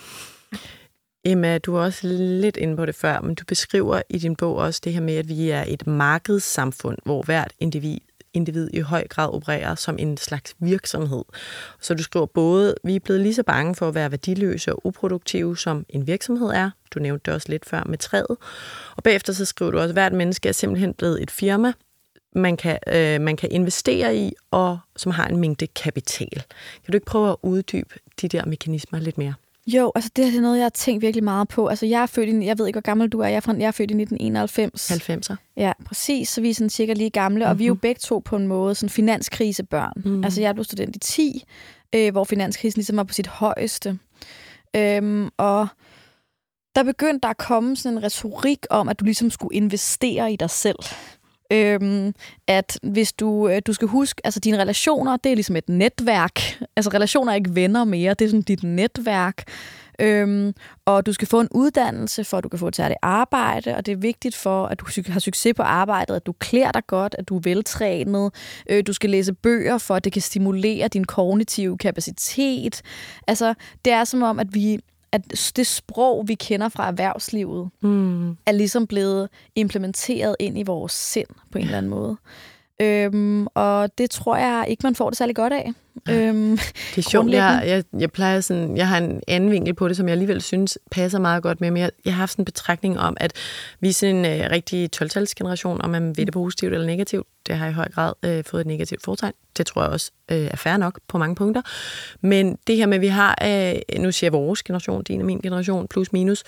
Emma, du er også lidt inde på det før, men du beskriver i din bog også det her med, at vi er et markedssamfund, hvor hvert individ individ i høj grad opererer som en slags virksomhed. Så du skriver både, vi er blevet lige så bange for at være værdiløse og uproduktive, som en virksomhed er. Du nævnte det også lidt før med træet. Og bagefter så skriver du også, at hvert menneske er simpelthen blevet et firma, man kan, øh, man kan investere i, og som har en mængde kapital. Kan du ikke prøve at uddybe de der mekanismer lidt mere? Jo, altså det er noget, jeg har tænkt virkelig meget på. Altså jeg er født i, jeg ved ikke, hvor gammel du er, jeg er, fra, jeg er født i nitten enoghalvfems. halvfemser. Ja, præcis, så vi er sådan cirka lige gamle, mm-hmm. og vi er jo begge to på en måde sådan finanskrisebørn. Mm-hmm. Altså jeg blev student i ti, øh, hvor finanskrisen ligesom var på sit højeste. Øhm, og der begyndte der at komme sådan en retorik om, at du ligesom skulle investere i dig selv. Øhm, at hvis du, øh, du skal huske, altså dine relationer, det er ligesom et netværk. Altså relationer er ikke venner mere, det er sådan dit netværk. Øhm, og du skal få en uddannelse, for at du kan få et særligt arbejde, og det er vigtigt for, at du har succes på arbejdet, at du klæder dig godt, at du er veltrænet. Øh, du skal læse bøger, for at det kan stimulere din kognitive kapacitet. Altså, det er som om, at vi at det sprog, vi kender fra erhvervslivet, mm. er ligesom blevet implementeret ind i vores sind på en eller anden måde. Øhm, og det tror jeg ikke, man får det særlig godt af. Øhm, det er sjovt, jeg, jeg, jeg plejer sådan, jeg har en anden vinkel på det, som jeg alligevel synes passer meget godt med, men jeg, jeg har haft sådan en betragtning om, at vi er sådan en øh, rigtig tolv-talsgeneration, om man ved det positivt eller negativt. Det har i høj grad øh, fået et negativt fortegn. Det tror jeg også øh, er fair nok på mange punkter. Men det her med, at vi har, øh, nu siger jeg vores generation, din og min generation, plus minus,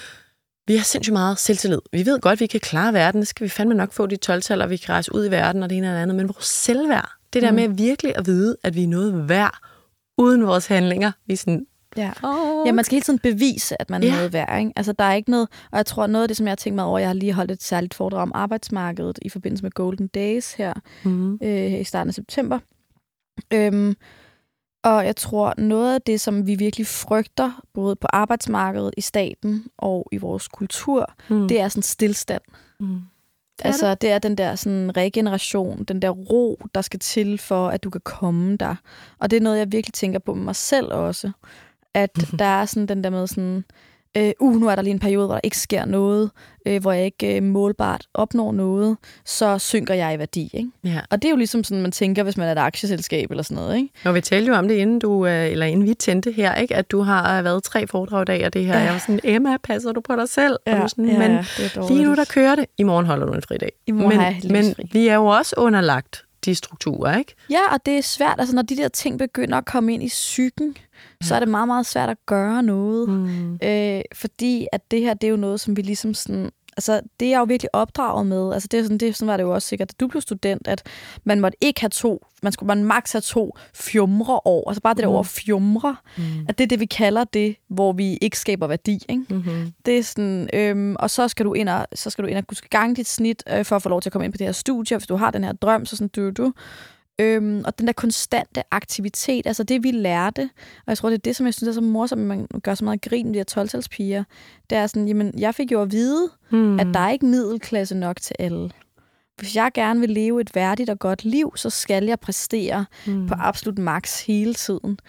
vi har sindssygt meget selvtillid. Vi ved godt, at vi kan klare verden. Det skal vi fandme nok få de tolv-tal, og vi kan rejse ud i verden, og det ene eller andet. Men vores selvværd, det der mm. med virkelig at vide, at vi er noget værd, uden vores handlinger. Vi er sådan, ja. Oh. ja, man skal hele tiden bevise, at man er ja. noget værd. Ikke? Altså, der er ikke noget, og jeg tror, noget af det, som jeg har tænkt mig over, jeg har lige holdt et særligt foredrag om arbejdsmarkedet i forbindelse med Golden Days her mm. øh, i starten af september. Øhm, Og jeg tror, noget af det, som vi virkelig frygter, både på arbejdsmarkedet, i staten og i vores kultur, mm. det er sådan stillstand. Mm. Det er altså, det. det er den der sådan regeneration, den der ro, der skal til for, at du kan komme der. Og det er noget, jeg virkelig tænker på med mig selv også. At mm-hmm. der er sådan den der med sådan, øh, uh, nu er der lige en periode, hvor der ikke sker noget, øh, hvor jeg ikke øh, målbart opnår noget, så synker jeg i værdi. Ikke? Ja. Og det er jo ligesom sådan, man tænker, hvis man er et aktieselskab eller sådan noget. Ikke? Og vi talte jo om det, inden, du, eller inden vi tændte her, ikke? At du har været tre foredrag i dag, og det her, ja. jeg var sådan, Emma, passer du på dig selv? Ja, og du sådan, ja, men ja, lige nu, der kører det. I morgen holder du en fridag. I morgen men, har jeg men fri. vi er jo også underlagt de strukturer, ikke? Ja, og det er svært. Altså, når de der ting begynder at komme ind i psyken, ja. så er det meget, meget svært at gøre noget. Mm. Øh, fordi at det her, det er jo noget, som vi ligesom sådan... Altså, det er jeg jo virkelig opdraget med. Altså, det er sådan, det, sådan var det jo også sikkert, da du blev student, at man måtte ikke have to, man skulle man maks have to fjumre år. Altså bare det der mm. ord fjumre, mm. at det er det, vi kalder det, hvor vi ikke skaber værdi, ikke? Mm-hmm. Det er sådan, øhm, og så skal du ind og, så skal du ind og gange dit snit, øh, for at få lov til at komme ind på det her studie, hvis du har den her drøm, så sådan, du, du. Øhm, og den der konstante aktivitet, altså det vi lærte, og jeg tror, det er det, som jeg synes er så morsomt, at man gør så meget grin med de her tolv-talspiger, det er sådan, jamen, jeg fik jo at vide, hmm. at der er ikke middelklasse nok til alle. Hvis jeg gerne vil leve et værdigt og godt liv, så skal jeg præstere hmm. på absolut max hele tiden.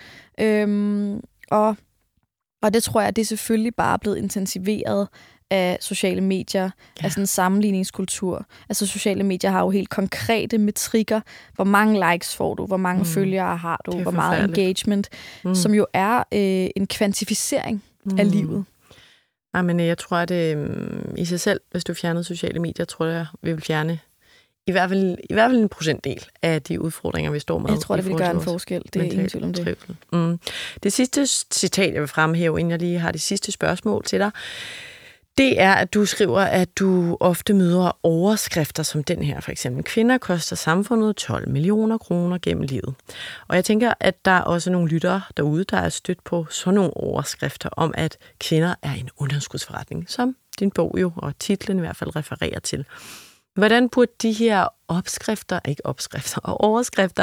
Øhm, og, og det tror jeg, det er selvfølgelig bare blevet intensiveret af sociale medier, ja. af sådan en sammenligningskultur. Altså sociale medier har jo helt konkrete metrikker. Hvor mange likes får du? Hvor mange mm. følgere har du? Hvor meget engagement? Mm. Som jo er øh, en kvantificering mm. af livet. Ja, men jeg tror, at øh, i sig selv, hvis du fjernede sociale medier, tror jeg, vi vil fjerne i hvert fald, i hvert fald en procentdel af de udfordringer, vi står med. Jeg tror, det vil gøre en forskel. Det er ingen tvivl om det. Mm. Det sidste citat, jeg vil fremhæve, inden jeg lige har det sidste spørgsmål til dig, det er, at du skriver, at du ofte møder overskrifter som den her, for eksempel. Kvinder koster samfundet tolv millioner kroner gennem livet. Og jeg tænker, at der er også nogle lyttere derude, der er stødt på sådan nogle overskrifter om, at kvinder er en underskudsforretning, som din bog jo, og titlen i hvert fald refererer til. Hvordan burde de her opskrifter, ikke opskrifter, og overskrifter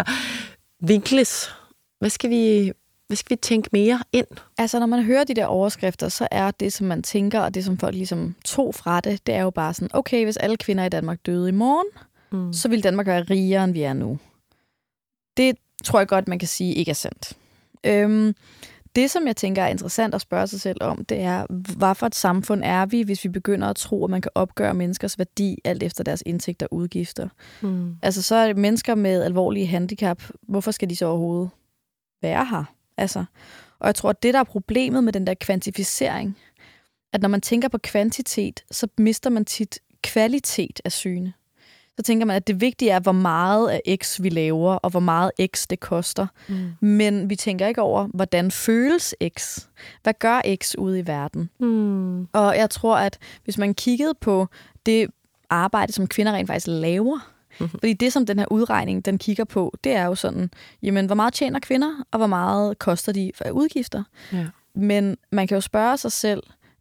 vinkles? Hvad skal vi... Hvad skal vi tænke mere ind? Altså, når man hører de der overskrifter, så er det, som man tænker, og det, som folk ligesom tog fra det, det er jo bare sådan, okay, hvis alle kvinder i Danmark døde i morgen, mm. så ville Danmark være rigere, end vi er nu. Det tror jeg godt, man kan sige ikke er sandt. Øhm, det, som jeg tænker er interessant at spørge sig selv om, det er, hvad for et samfund er vi, hvis vi begynder at tro, at man kan opgøre menneskers værdi alt efter deres indtægter og udgifter. Mm. Altså, så er det mennesker med alvorlige handicap. Hvorfor skal de så overhovedet være her? Altså, og jeg tror, at det, der er problemet med den der kvantificering, at når man tænker på kvantitet, så mister man tit kvalitet af syne. Så tænker man, at det vigtige er, hvor meget af X vi laver, og hvor meget X det koster. Mm. Men vi tænker ikke over, hvordan føles X? Hvad gør X ude i verden? Mm. Og jeg tror, at hvis man kiggede på det arbejde, som kvinder rent faktisk laver, Mm-hmm. fordi det, som den her udregning, den kigger på, det er jo sådan, jamen, hvor meget tjener kvinder, og hvor meget koster de for udgifter. Ja. Men man kan jo spørge sig selv,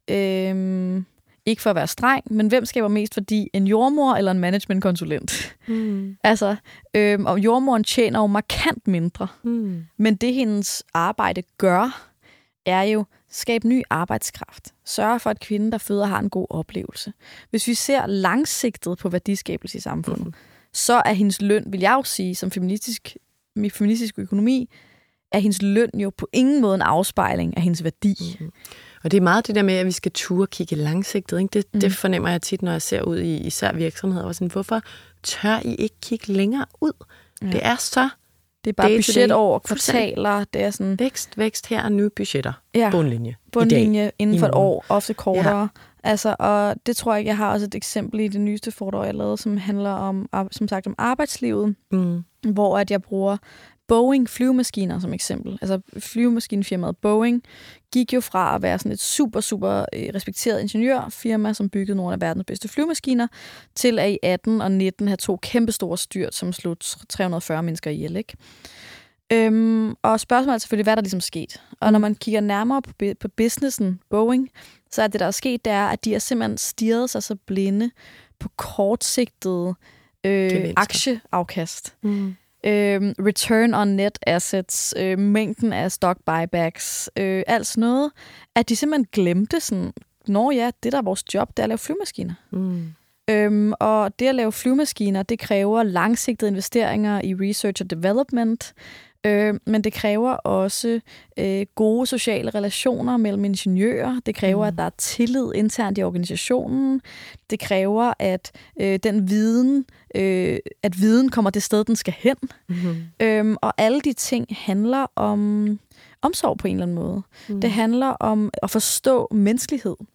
øhm, ikke for at være streng, men hvem skaber mest værdi, en jordmor eller en managementkonsulent? Mm. altså, øhm, og jordmoren tjener jo markant mindre. Mm. Men det, hendes arbejde gør, er jo skabe ny arbejdskraft. Sørge for, at kvinden, der føder, har en god oplevelse. Hvis vi ser langsigtet på værdiskabelse i samfundet, mm-hmm. så er hendes løn, vil jeg jo sige, som feministisk, feministisk økonomi, er hendes løn jo på ingen måde en afspejling af hendes værdi. Mm. Og det er meget det der med, at vi skal ture kigge langsigtet. Ikke? Det, mm. det fornemmer jeg tit, når jeg ser ud i især virksomheder. Og sådan, hvorfor tør I ikke kigge længere ud? Ja. Det er så... Det er bare budget over kvartaler. Det er sådan... Vækst, vækst her og nu budgetter. Ja. Bundlinje. Bundlinje inden for et år, ofte kortere. Ja. Altså, og det tror jeg, jeg har også et eksempel i det nyeste foredrag, jeg lavede, som handler om, som sagt, om arbejdslivet, mm. hvor at jeg bruger Boeing flyvemaskiner som eksempel. Altså flyvemaskinefirmaet Boeing gik jo fra at være sådan et super, super respekteret ingeniørfirma, som byggede nogle af verdens bedste flyvemaskiner, til at i atten og nitten have to kæmpestore styrt, som slog tre hundrede og fyrre mennesker ihjel, ikke? Øhm, og spørgsmålet er selvfølgelig, hvad der ligesom sket. Og når man kigger nærmere på, på businessen Boeing, så er det, der er sket, det er, at de har simpelthen stirret sig så blinde på kortsigtede øh, aktieafkast. Mm. Øh, return on net assets, øh, mængden af stock buybacks, øh, alt sådan noget, at de simpelthen glemte sådan, nå ja, det der er vores job, det er at lave flyvemaskiner. Mm. Øhm, og det at lave flyvemaskiner, det kræver langsigtede investeringer i research og development, øh, men det kræver også øh, gode sociale relationer mellem ingeniører. Det kræver, mm. at der er tillid internt i organisationen. Det kræver, at øh, den viden, øh, at viden kommer det sted, den skal hen. Mm-hmm. Øhm, og alle de ting handler om omsorg på en eller anden måde. Mm. Det handler om at forstå menneskelighed.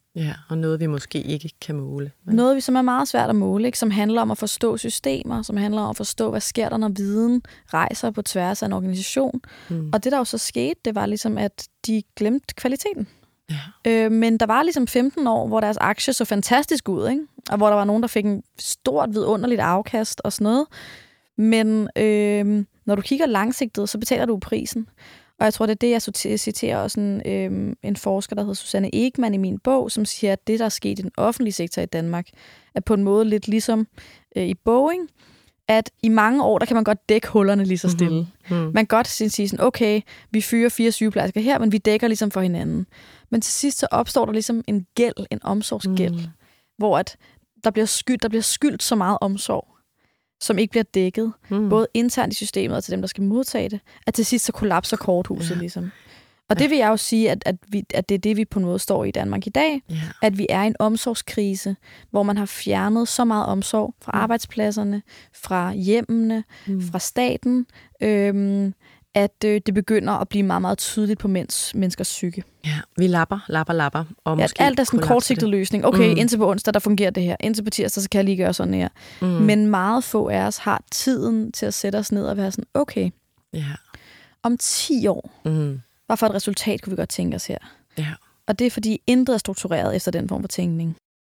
Ja, og noget vi måske ikke kan måle. Men... Noget, vi som er meget svært at måle, ikke? Som handler om at forstå systemer, som handler om at forstå, hvad sker der, når viden rejser på tværs af en organisation. Mm. Og det, der jo så skete, det var ligesom, at de glemte kvaliteten. Ja. Øh, men der var ligesom femten år, hvor deres aktie så fantastisk ud, ikke? Og hvor der var nogen, der fik en stort, vidunderligt afkast og sådan noget. Men øh, når du kigger langsigtet, så betaler du prisen. Og jeg tror, det er det, jeg citerer også en, øh, en forsker, der hedder Susanne Ekman i min bog, som siger, at det, der er sket i den offentlige sektor i Danmark, er på en måde lidt ligesom øh, i Boeing, at i mange år, der kan man godt dække hullerne lige så stille. Mm-hmm. Mm. Man kan godt sige sådan, okay, vi fyrer fire sygeplejersker her, men vi dækker ligesom for hinanden. Men til sidst så opstår der ligesom en gæld, en omsorgsgæld, mm. hvor at der bliver skyldt, der bliver skyldt så meget omsorg, som ikke bliver dækket, mm. både internt i systemet og til dem, der skal modtage det, at til sidst så kollapser korthuset ja. ligesom. Og ja. det vil jeg jo sige, at, at, vi, at det er det, vi på en måde står i Danmark i dag, ja. at vi er i en omsorgskrise, hvor man har fjernet så meget omsorg fra mm. arbejdspladserne, fra hjemmene, mm. fra staten, øhm, at øh, det begynder at blive meget, meget tydeligt på mens, menneskers psyke. Ja, vi lapper, lapper, lapper. Og ja, måske alt er sådan en kortsigtet løsning. Okay, mm. indtil på onsdag, der fungerer det her. Indtil på tirsdag, så kan jeg lige gøre sådan her. Mm. Men meget få af os har tiden til at sætte os ned og være sådan, okay, ja. om ti år, mm. hvad for et resultat kunne vi godt tænke os her? Ja. Og det er, fordi intet er struktureret efter den form for tænkning.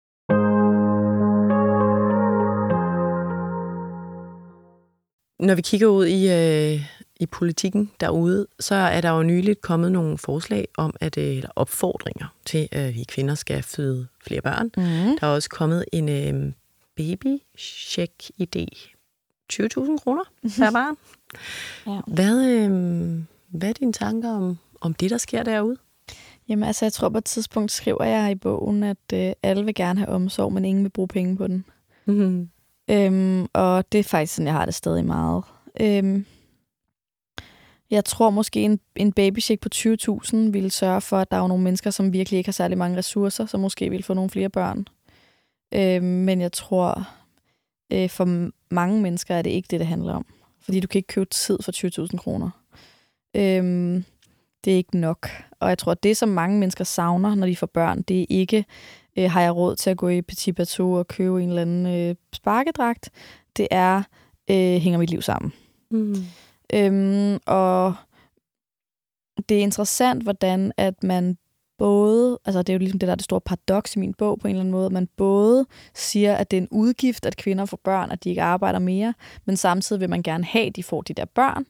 Når vi kigger ud i... Øh i politikken derude, så er der jo nyligt kommet nogle forslag om, at eller opfordringer til, at vi kvinder skal føde flere børn. Mm. Der er også kommet en øh, baby-check-idé. tyve tusind kroner per barn. Ja. Hvad, øh, hvad er dine tanker om, om det, der sker derude? Jamen altså, jeg tror på et tidspunkt skriver jeg i bogen, at øh, alle vil gerne have omsorg, men ingen vil bruge penge på den. Mm-hmm. Øhm, og det er faktisk sådan, jeg har det stadig meget. Øhm, Jeg tror måske, en, en babycheck på tyve tusind ville sørge for, at der er nogle mennesker, som virkelig ikke har særlig mange ressourcer, som måske vil få nogle flere børn. Øh, men jeg tror, øh, for mange mennesker er det ikke det, det handler om. Fordi du kan ikke købe tid for tyve tusind kroner. Øh, det er ikke nok. Og jeg tror, at det, som mange mennesker savner, når de får børn, det er ikke, øh, har jeg råd til at gå i Petit Bateau og købe en eller anden øh, sparkedragt. Det er, øh, hænger mit liv sammen. Mm. Øhm, og det er interessant, hvordan at man både, altså det er jo ligesom det der det store paradoks i min bog på en eller anden måde, at man både siger, at det er en udgift, at kvinder får børn, at de ikke arbejder mere, men samtidig vil man gerne have, at de får de der børn.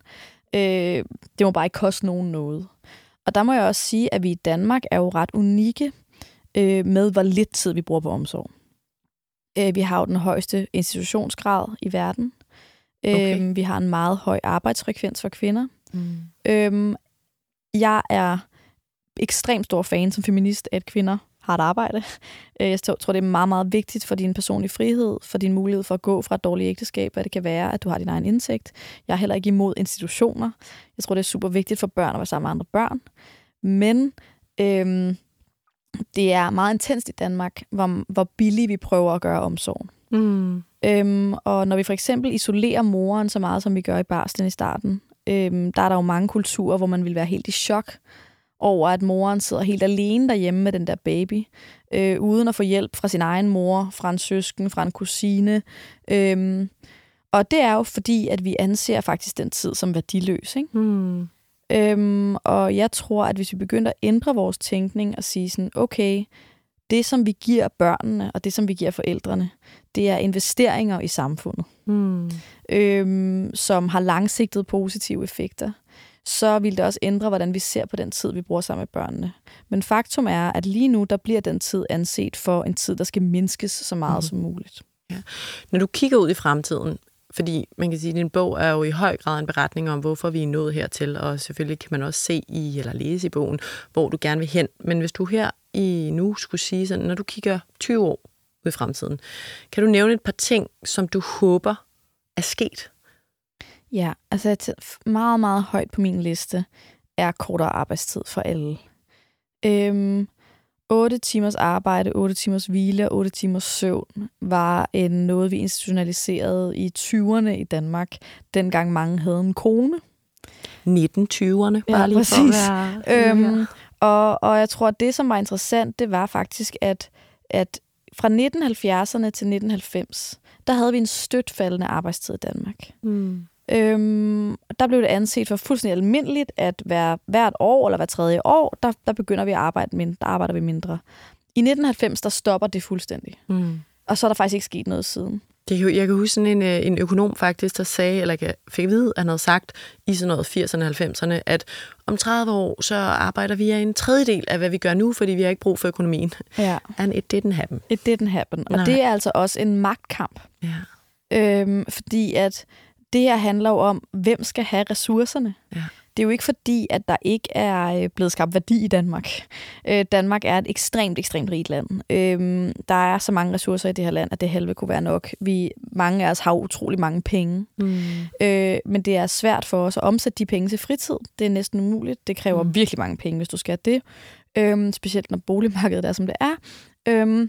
Øh, det må bare ikke koste nogen noget. Og der må jeg også sige, at vi i Danmark er jo ret unikke øh, med, hvor lidt tid vi bruger på omsorg. Øh, vi har jo den højeste institutionsgrad i verden. Okay. Øhm, vi har en meget høj arbejdsfrekvens for kvinder. Mm. Øhm, jeg er ekstremt stor fan som feminist, at kvinder har et arbejde. Jeg tror, det er meget, meget vigtigt for din personlige frihed, for din mulighed for at gå fra et dårligt ægteskab, hvad det kan være, at du har din egen indtægt. Jeg er heller ikke imod institutioner. Jeg tror, det er super vigtigt for børn at være sammen med andre børn. Men øhm, det er meget intenst i Danmark, hvor, hvor billigt vi prøver at gøre omsorgen. Mm. Øhm, og når vi for eksempel isolerer moren så meget, som vi gør i barslen i starten, øhm, der er der jo mange kulturer, hvor man vil være helt i chok over, at moren sidder helt alene derhjemme med den der baby, øh, uden at få hjælp fra sin egen mor, fra en søsken, fra en kusine. Øhm, og det er jo fordi, at vi anser faktisk den tid som værdiløs, ikke? Mm. Øhm, og jeg tror, at hvis vi begynder at ændre vores tænkning og sige sådan, okay, det, som vi giver børnene, og det, som vi giver forældrene, det er investeringer i samfundet, mm. øhm, som har langsigtede positive effekter. Så vil det også ændre, hvordan vi ser på den tid, vi bruger sammen med børnene. Men faktum er, at lige nu, der bliver den tid anset for en tid, der skal mindskes så meget mm. som muligt. Ja. Når du kigger ud i fremtiden, fordi man kan sige, at din bog er jo i høj grad en beretning om, hvorfor vi er nået hertil, og selvfølgelig kan man også se i, eller læse i bogen, hvor du gerne vil hen. Men hvis du her i nu skulle sige sådan, når du kigger tyve år ud i fremtiden, kan du nævne et par ting, som du håber er sket? Ja, altså meget, meget højt på min liste er kortere arbejdstid for alle. Øhm, otte timers arbejde, otte timers hvile og otte timers søvn var en, noget, vi institutionaliserede i tyverne i Danmark, dengang mange havde en kone. nitten tyverne, bare ja, lige præcis. for at være... Øhm, Og, og jeg tror, at det, som var interessant, det var faktisk, at, at fra nitten halvfjerdserne til nitten halvfems, der havde vi en støt faldende arbejdstid i Danmark. Mm. Øhm, der blev det anset for fuldstændig almindeligt, at hver, hvert år eller hver tredje år, der, der begynder vi at arbejde mindre, der arbejder vi mindre. I nitten halvfems, der stopper det fuldstændig. Mm. Og så er der faktisk ikke sket noget siden. Det, jeg kan huske sådan en, en økonom faktisk, der sagde, eller jeg fik at vide, at han havde sagt i sådan noget firserne og halvfemserne, at om tredive år, så arbejder vi af en tredjedel af, hvad vi gør nu, fordi vi har ikke brug for økonomien. Ja. And it didn't happen. It didn't happen. Og Nej. Det er altså også en magtkamp. Ja. Øhm, fordi at det her handler jo om, hvem skal have ressourcerne. Ja. Det er jo ikke fordi, at der ikke er blevet skabt værdi i Danmark. Øh, Danmark er et ekstremt, ekstremt rigt land. Øh, der er så mange ressourcer i det her land, at det halve kunne være nok. Vi, mange af os har utrolig mange penge. Mm. Øh, men det er svært for os at omsætte de penge til fritid. Det er næsten umuligt. Det kræver mm. virkelig mange penge, hvis du skal det. Øh, specielt når boligmarkedet er, som det er. Øh,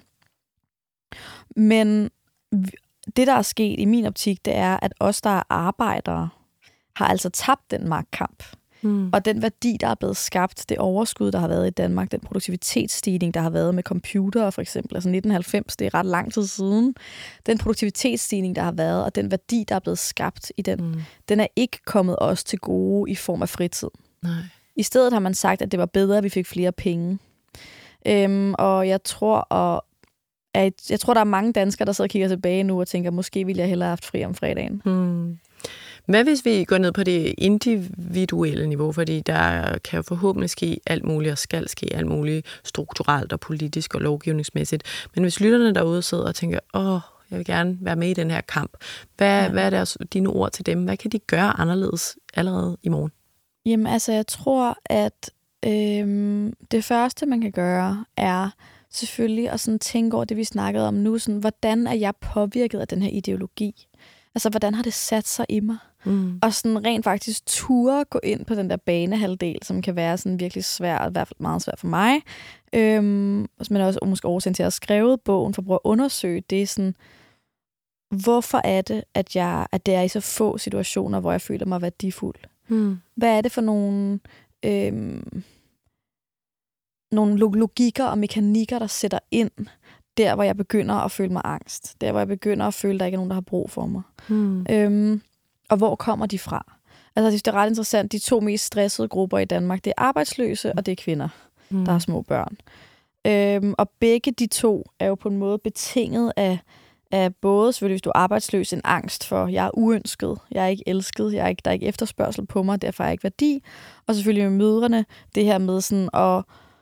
men det, der er sket i min optik, det er, at os, der er arbejdere, har altså tabt den magtkamp. Mm. Og den værdi, der er blevet skabt, det overskud, der har været i Danmark, den produktivitetsstigning, der har været med computere for eksempel, altså nitten halvfems, det er ret lang tid siden, den produktivitetsstigning, der har været, og den værdi, der er blevet skabt i den, mm. den er ikke kommet os til gode i form af fritid. Nej. I stedet har man sagt, at det var bedre, at vi fik flere penge. Øhm, og jeg tror, og, at, jeg tror, der er mange danskere, der sidder og kigger tilbage nu og tænker, måske ville jeg hellere have haft fri om fredagen. Mm. Hvad hvis vi går ned på det individuelle niveau, fordi der kan jo forhåbentlig ske alt muligt, og skal ske alt muligt strukturelt og politisk og lovgivningsmæssigt. Men hvis lytterne derude sidder og tænker, åh, jeg vil gerne være med i den her kamp, hvad, ja. hvad er deres, dine ord til dem? Hvad kan de gøre anderledes allerede i morgen? Jamen altså, jeg tror, at øhm, det første, man kan gøre, er selvfølgelig at sådan tænke over det, vi snakkede om nu. Sådan, hvordan er jeg påvirket af den her ideologi? Altså, hvordan har det sat sig i mig? Mm. Og sådan rent faktisk ture gå ind på den der banehalvdel, som kan være sådan virkelig svært, i hvert fald meget svært for mig. Øhm, men også måske årsagen til at have skrevet bogen, for at prøve at undersøge det sådan, hvorfor er det, at, jeg, at det er i så få situationer, hvor jeg føler mig værdifuld? Mm. Hvad er det for nogle, øhm, nogle logikker og mekanikker, der sætter ind der, hvor jeg begynder at føle mig angst. Der, hvor jeg begynder at føle, at der ikke er nogen, der har brug for mig. Mm. Øhm, og hvor kommer de fra? Altså, det er ret interessant. De to mest stressede grupper i Danmark, det er arbejdsløse, og det er kvinder, mm. der har små børn. Øhm, og begge de to er jo på en måde betinget af, af både, selvfølgelig hvis du er arbejdsløs, en angst for, jeg er uønsket, jeg er ikke elsket, jeg er ikke, der er ikke efterspørgsel på mig, derfor er jeg ikke værdi. Og selvfølgelig med mødrene, det her med sådan at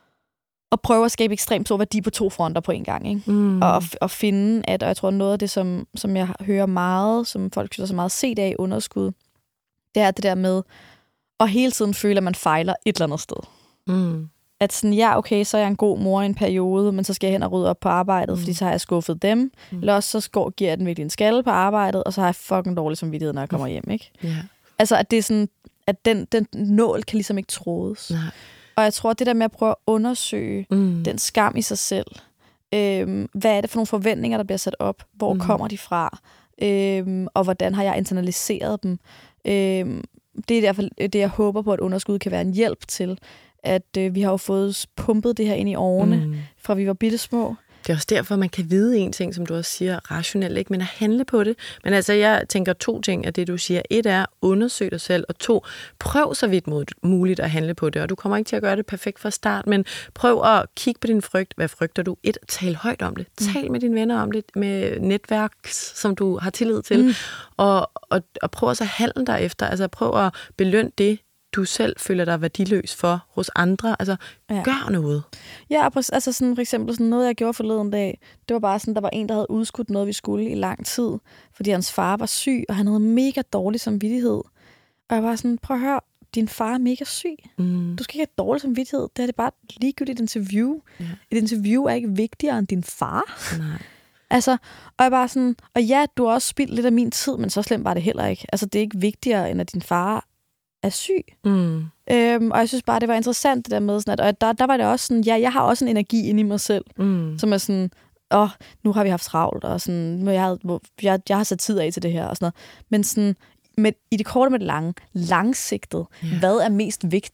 og prøve at skabe ekstremt stor værdi på to fronter på en gang. Ikke? Mm. Og at finde, at og jeg tror, noget af det, som, som jeg hører meget, som folk synes er så meget set af i underskud, det er det der med at hele tiden føle, at man fejler et eller andet sted. Mm. At sådan, ja, okay, så er jeg en god mor i en periode, men så skal jeg hen og rydde op på arbejdet, mm. fordi så har jeg skuffet dem. Mm. Eller også så går, giver jeg den virkelig en skalle på arbejdet, og så har jeg fucking dårlig samvittighed, når jeg kommer hjem. Ikke? Yeah. Altså, at det er sådan, at den, den nål kan ligesom ikke trådes. Nej. Og jeg tror, at det der med at prøve at undersøge mm. den skam i sig selv, øhm, hvad er det for nogle forventninger, der bliver sat op? Hvor mm. kommer de fra? Øhm, og hvordan har jeg internaliseret dem? Øhm, det er derfor det, jeg håber på, at underskud kan være en hjælp til, at øh, vi har jo fået pumpet det her ind i årene, mm. fra vi var bittesmå. Det er også derfor, man kan vide en ting, som du også siger, rationelt, ikke? Men at handle på det. Men altså, jeg tænker to ting af det, du siger. Et er, undersøg dig selv, og to, prøv så vidt muligt at handle på det. Og du kommer ikke til at gøre det perfekt fra start, men prøv at kigge på din frygt. Hvad frygter du? Et, tal højt om det. Tal med dine venner om det, med netværk, som du har tillid til. Mm. Og, og, og prøv så at handle derefter. Altså, prøv at belønne det, du selv føler dig værdiløs for hos andre. Altså, ja. Gør noget. Ja, altså sådan for eksempel sådan noget, jeg gjorde forleden dag, det var bare sådan, der var en, der havde udskudt noget, vi skulle i lang tid, fordi hans far var syg, og han havde mega dårlig samvittighed. Og jeg var sådan, prøv at høre, din far er mega syg. Mm. Du skal ikke have dårlig samvittighed. Det er det bare et ligegyldigt interview. Ja. Et interview er ikke vigtigere end din far. Nej. Altså, og jeg bare sådan, og ja, du har også spildt lidt af min tid, men så slemt var det heller ikke. Altså, det er ikke vigtigere, end at din far er syg. Mm. Øhm, og jeg synes bare, det var interessant det der med, sådan at, og der, der var det også sådan, ja, jeg har også en energi inde i mig selv, mm. som er sådan, åh, nu har vi haft travlt, og sådan, jeg, har, jeg, jeg har sat tid af til det her, og sådan noget. Men sådan, med, i det korte med det lange, langsigtet, yeah. hvad er mest vigtigt?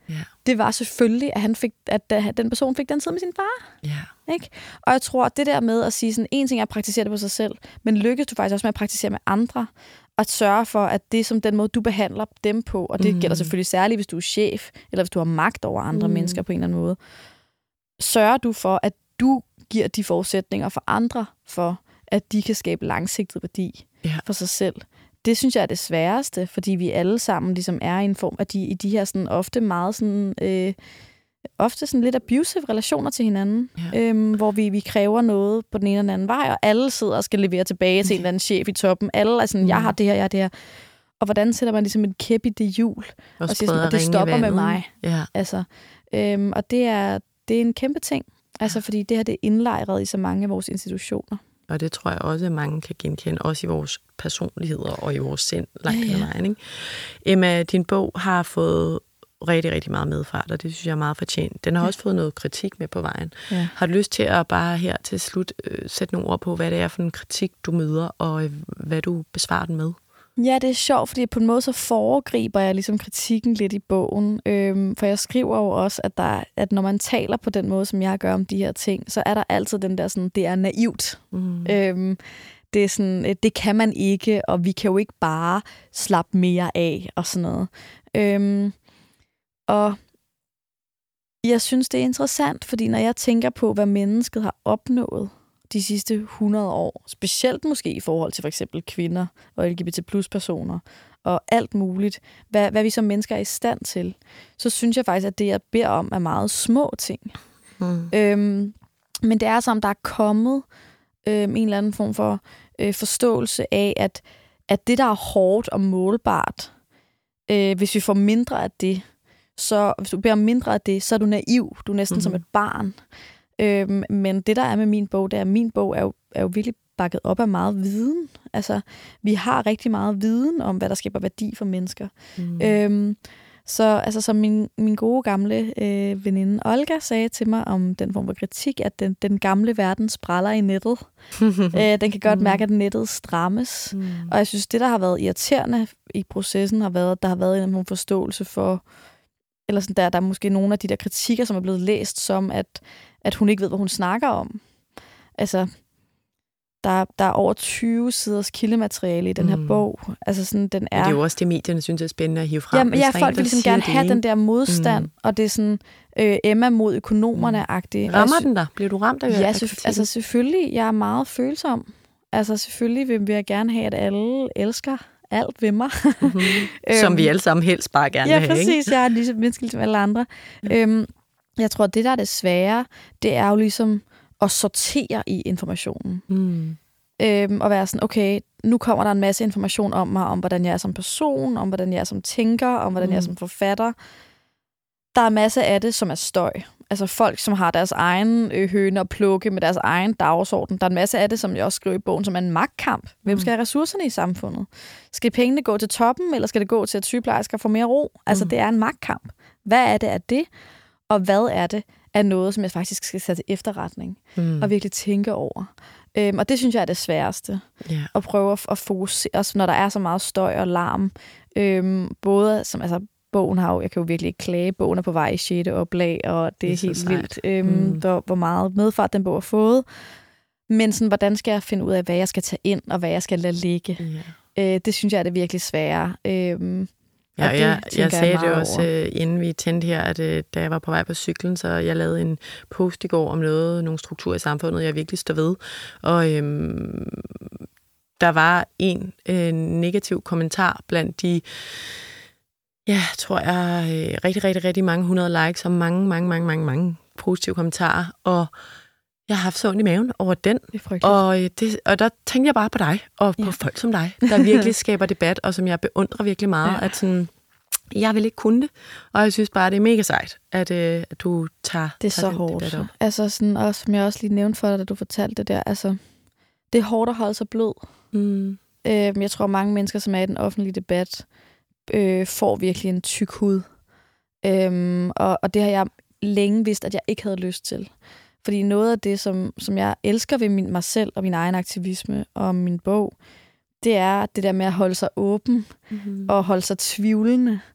Ja. Det var selvfølgelig, at, han fik, at den person fik den tid med sin far. Ja. Ikke? Og jeg tror, at det der med at sige sådan, en ting er at praktisere det på sig selv, men lykkes du faktisk også med at praktisere med andre, at sørge for, at det som den måde, du behandler dem på, og det mm. gælder selvfølgelig særligt, hvis du er chef, eller hvis du har magt over andre mm. mennesker på en eller anden måde, sørger du for, at du giver de forudsætninger for andre, for at de kan skabe langsigtet værdi ja. for sig selv. Det synes jeg er det sværeste, fordi vi alle sammen ligesom er i en form af de, i de her sådan, ofte meget sådan, øh, ofte sådan lidt abusive relationer til hinanden, ja. øhm, hvor vi, vi kræver noget på den ene eller den anden vej, og alle sidder og skal levere tilbage til en eller anden chef i toppen. Alle er sådan, jeg har det her, jeg har det her. Og hvordan sætter man ligesom en kæp i det hjul, og, og siger sådan, og det stopper med mig. Ja. Altså, øhm, og det er, det er en kæmpe ting, altså, fordi det her det er indlejret i så mange af vores institutioner. Og det tror jeg også, at mange kan genkende, også i vores personligheder og i vores sind langt ja, ja. hen ad vejen, ikke? Emma, din bog har fået rigtig, rigtig meget medfart, og det synes jeg er meget fortjent. Den har ja. også fået noget kritik med på vejen. Ja. Har du lyst til at bare her til slut øh, sætte nogle ord på, hvad det er for en kritik, du møder, og øh, hvad du besvarer den med? Ja, det er sjovt, fordi på en måde så foregriber jeg ligesom kritikken lidt i bogen. Øhm, for jeg skriver jo også, at, der, at når man taler på den måde, som jeg gør om de her ting, så er der altid den der sådan, det er naivt. Mm. Øhm, det er sådan, det kan man ikke, og vi kan jo ikke bare slappe mere af og sådan noget. Øhm, og jeg synes, det er interessant, fordi når jeg tænker på, hvad mennesket har opnået de sidste hundrede år, specielt måske i forhold til for eksempel kvinder og L G B T plus personer og alt muligt, hvad, hvad vi som mennesker er i stand til, så synes jeg faktisk, at det, jeg beder om, er meget små ting. Mm. Øhm, men det er som, der er kommet øhm, en eller anden form for øh, forståelse af, at, at det, der er hårdt og målbart, øh, hvis vi får mindre af det, så hvis du beder om mindre af det, så er du naiv. Du er næsten mm. som et barn. Øhm, men det, der er med min bog, det er, at min bog er jo, er jo virkelig bakket op af meget viden. Altså, vi har rigtig meget viden om, hvad der skaber værdi for mennesker. Mm. Øhm, så altså, som min, min gode gamle øh, veninde Olga sagde til mig om den form for kritik, at den, den gamle verden spræller i nettet. øh, den kan godt mm. mærke, at nettet strammes. Mm. Og jeg synes, det, der har været irriterende i processen, har været, at der har været en forståelse for, eller sådan der, der er måske nogle af de der kritikker, som er blevet læst som, at at hun ikke ved, hvad hun snakker om. Altså, der, der er over tyve siders kildemateriale i den her mm. bog. Altså, sådan, den er... Men det er jo også det, medierne synes er spændende at hive frem. Jamen, ja, folk vil ligesom gerne have den der modstand, mm. og det er sådan øh, Emma mod økonomerne-agtigt. Mm. Rammer den der? Bliver du ramt af Ja, selvf- altså selvfølgelig. Jeg er meget følsom. Altså, selvfølgelig vil, vil jeg gerne have, at alle elsker alt ved mig. Mm-hmm. Som vi alle sammen helst bare gerne ja, vil have, præcis. Ikke? Jeg er lige så menneskelig som alle andre. Mm. Øhm, Jeg tror, at det, der er det svære, det er jo ligesom at sortere i informationen. Mm. Øhm, og være sådan, okay, nu kommer der en masse information om mig, om hvordan jeg er som person, om hvordan jeg er som tænker, om hvordan mm. jeg er som forfatter. Der er en masse af det, som er støj. Altså folk, som har deres egen øh, høne og plukke med deres egen dagsorden. Der er en masse af det, som jeg også skriver i bogen, som er en magtkamp. Hvem skal have ressourcerne i samfundet? Skal pengene gå til toppen, eller skal det gå til, at sygeplejersker får mere ro? Altså, mm. det er en magtkamp. Hvad er det af det? Og hvad er det af noget, som jeg faktisk skal sætte til efterretning mm. og virkelig tænke over. Øhm, og det synes jeg er det sværeste. Yeah. At prøve at, at fokusere, også når der er så meget støj og larm. Øhm, både, som, altså, bogen har jo, jeg kan jo virkelig ikke klage, bogen er på vej i sjette oplag, og det, det er, er helt vildt, øhm, mm. der, hvor meget medfart den bog har fået. Men sådan, hvordan skal jeg finde ud af, hvad jeg skal tage ind, og hvad jeg skal lade ligge? Yeah. Øh, det synes jeg er det virkelig svære. Øhm, Ja, det, jeg, jeg sagde det også, over. inden vi tændte her, at da jeg var på vej på cyklen, så jeg lavede en post i går om noget, nogle strukturer i samfundet, jeg virkelig står ved. Og øhm, der var en øh, negativ kommentar blandt de, ja, tror jeg, øh, rigtig, rigtig, rigtig mange hundrede likes og mange, mange, mange, mange, mange positive kommentarer. Og jeg har haft så ondt i maven over den. Og, det, og der tænkte jeg bare på dig, og på ja. folk som dig, der virkelig skaber debat, og som jeg beundrer virkelig meget, ja. at sådan, jeg vil ikke kunne det. Og jeg synes bare, det er mega sejt, at, øh, at du tager, det er tager så den hårdt. debat op. Altså sådan, og som jeg også lige nævnte for dig, da du fortalte det der, altså, det er hårdt at holde sig blød. Mm. Øhm, jeg tror, mange mennesker, som er i den offentlige debat, øh, får virkelig en tyk hud. Øhm, og, og det har jeg længe vidst, at jeg ikke havde lyst til. Fordi noget af det, som, som jeg elsker ved min, mig selv og min egen aktivisme og min bog, det er det der med at holde sig åben mm-hmm. og holde sig tvivlende.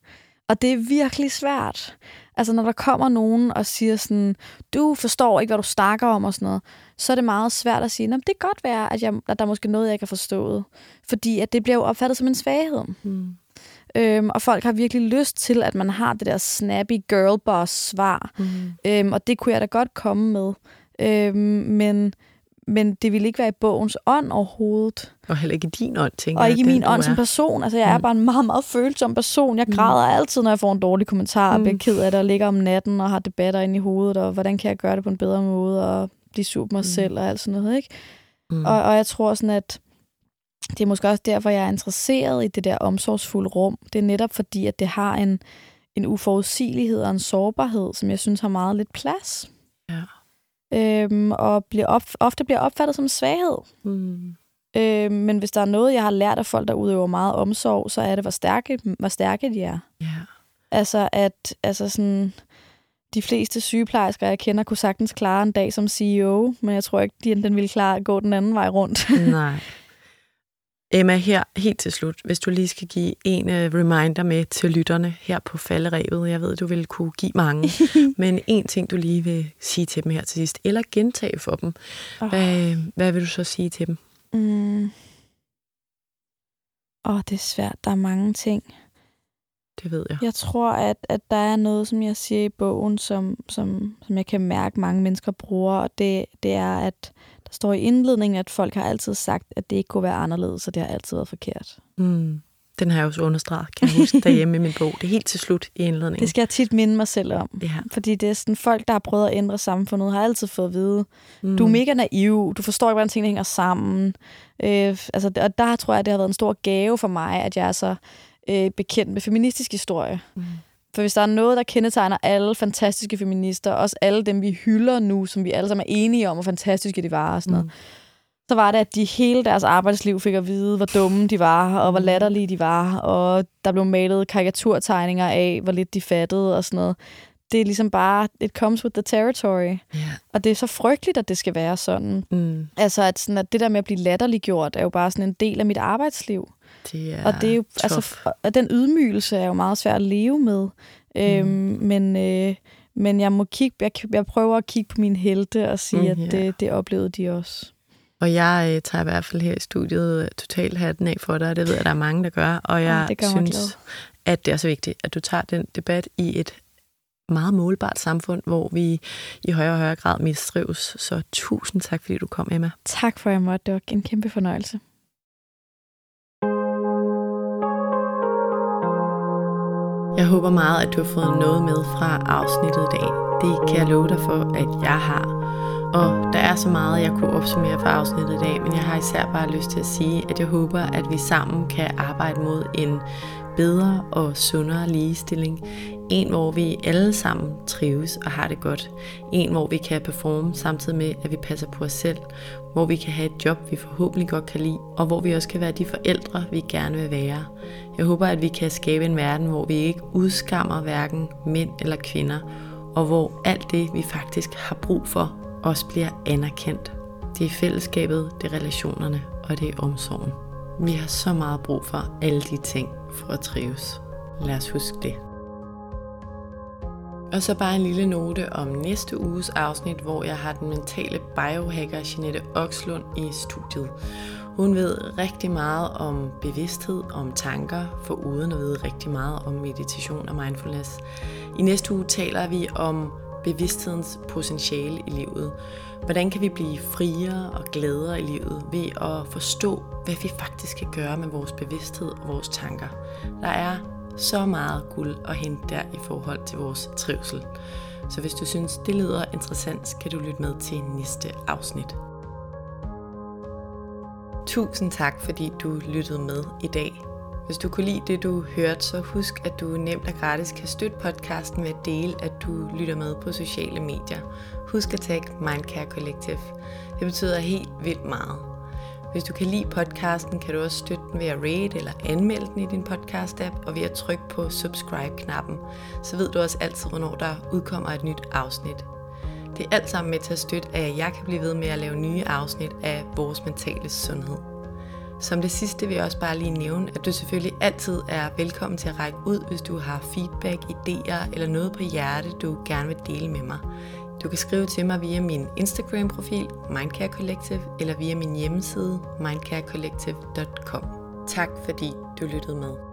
Og det er virkelig svært. Altså, når der kommer nogen og siger sådan, du forstår ikke, hvad du snakker om og sådan noget, så er det meget svært at sige, det kan godt være, at, jeg, at der er måske noget, jeg ikke har forstået. Fordi at det bliver jo opfattet som en svaghed. Mm. Øhm, og folk har virkelig lyst til, at man har det der snappy girlboss-svar. Mm. Øhm, og det kunne jeg da godt komme med. Øhm, men, men det ville ikke være i bogens ånd overhovedet. Og heller ikke i din ånd, tænker jeg. Og ikke i min ånd som person. Altså, jeg er mm. bare en meget, meget følsom person. Jeg græder mm. altid, når jeg får en dårlig kommentar, og mm. bliver ked af det, og ligger om natten, og har debatter inde i hovedet, og hvordan kan jeg gøre det på en bedre måde, og blive sur på mig mm. selv, og alt sådan noget, ikke? Mm. Og, og jeg tror sådan, at det er måske også derfor, jeg er interesseret i det der omsorgsfulde rum. Det er netop fordi, at det har en, en uforudsigelighed og en sårbarhed, som jeg synes har meget lidt plads. Ja. Øhm, og bliver op, ofte bliver opfattet som svaghed. Mm. Øhm, men hvis der er noget, jeg har lært af folk, der udøver meget omsorg, så er det, hvor stærke, hvor stærke de er. Ja. Altså, at altså sådan, de fleste sygeplejersker, jeg kender, kunne sagtens klare en dag som C E O, men jeg tror ikke, de den ville klare at gå den anden vej rundt. Nej. Emma, her helt til slut, hvis du lige skal give en uh, reminder med til lytterne her på falderevet. Jeg ved, du vil kunne give mange, men en ting, du lige vil sige til dem her til sidst, eller gentage for dem. Oh. Hvad, hvad vil du så sige til dem? Mm. Åh, oh, det er svært. Der er mange ting. Det ved jeg. Jeg tror, at, at der er noget, som jeg siger i bogen, som, som, som jeg kan mærke, mange mennesker bruger, og det, det er, at der står i indledningen, at folk har altid sagt, at det ikke kunne være anderledes, så det har altid været forkert. Mm. Den har jeg også understreget, kan jeg huske, derhjemme i min bog. Det er helt til slut i indledningen. Det skal jeg tit minde mig selv om. Ja. Fordi det er sådan, folk, der har prøvet at ændre samfundet, har altid fået at vide, mm. du er mega naiv, du forstår ikke, hvordan tingene hænger sammen. Øh, altså, og der tror jeg, det har været en stor gave for mig, at jeg er så øh, bekendt med feministisk historie. Mm. For hvis der er noget, der kendetegner alle fantastiske feminister, også alle dem, vi hylder nu, som vi alle sammen er enige om, hvor fantastiske de var og sådan noget, mm. så var det, at de hele deres arbejdsliv fik at vide, hvor dumme de var, og hvor latterlige de var, og der blev malet karikaturtegninger af, hvor lidt de fattede og sådan noget. Det er ligesom bare, it comes with the territory. Yeah. Og det er så frygteligt, at det skal være sådan. Mm. Altså, at, sådan, at det der med at blive latterliggjort, er jo bare sådan en del af mit arbejdsliv. Det er og det er jo, altså, og den ydmygelse er jo meget svær at leve med. Mm. Øhm, men, øh, men jeg må kigge, jeg, jeg prøver at kigge på mine helte og sige, mm, yeah. at det, det oplevede de også. Og jeg øh, tager i hvert fald her i studiet totalt hatten af for dig, det ved jeg, der er mange, der gør. Og jeg ja, gør synes, at det er så vigtigt, at du tager den debat i et meget målbart samfund, hvor vi i højere og højere grad mistrives. Så tusind tak, fordi du kom, Emma. Tak for, at jeg måtte. Det var en kæmpe fornøjelse. Jeg håber meget, at du har fået noget med fra afsnittet i dag. Det kan jeg love dig for, at jeg har. Og der er så meget, jeg kunne opsummere fra afsnittet i dag, men jeg har især bare lyst til at sige, at jeg håber, at vi sammen kan arbejde mod en bedre og sundere ligestilling. En, hvor vi alle sammen trives og har det godt. En, hvor vi kan performe samtidig med, at vi passer på os selv. Hvor vi kan have et job, vi forhåbentlig godt kan lide. Og hvor vi også kan være de forældre, vi gerne vil være. Jeg håber, at vi kan skabe en verden, hvor vi ikke udskammer hverken mænd eller kvinder. Og hvor alt det, vi faktisk har brug for, også bliver anerkendt. Det er fællesskabet, det er relationerne og det er omsorgen. Vi har så meget brug for alle de ting for at trives. Lad os huske det. Og så bare en lille note om næste uges afsnit, hvor jeg har den mentale biohacker Jeanette Oxlund i studiet. Hun ved rigtig meget om bevidsthed, om tanker, foruden at vide rigtig meget om meditation og mindfulness. I næste uge taler vi om bevidsthedens potentiale i livet. Hvordan kan vi blive friere og gladere i livet ved at forstå, hvad vi faktisk kan gøre med vores bevidsthed og vores tanker. Der er så meget guld at hente der i forhold til vores trivsel. Så hvis du synes, det lyder interessant, kan du lytte med til næste afsnit. Tusind tak, fordi du lyttede med i dag. Hvis du kunne lide det, du hørte, så husk, at du nemt og gratis kan støtte podcasten ved at dele, at du lytter med på sociale medier. Husk at tagge Mindcare Collective. Det betyder helt vildt meget. Hvis du kan lide podcasten, kan du også støtte den ved at rate eller anmelde den i din podcast-app, og ved at trykke på subscribe-knappen. Så ved du også altid, hvornår der udkommer et nyt afsnit. Det er alt sammen med til at støtte, at jeg kan blive ved med at lave nye afsnit af vores mentale sundhed. Som det sidste vil jeg også bare lige nævne, at du selvfølgelig altid er velkommen til at række ud, hvis du har feedback, idéer eller noget på hjerte, du gerne vil dele med mig. Du kan skrive til mig via min Instagram-profil, Mindcare Collective, eller via min hjemmeside, mindcarecollective punktum com. Tak fordi du lyttede med.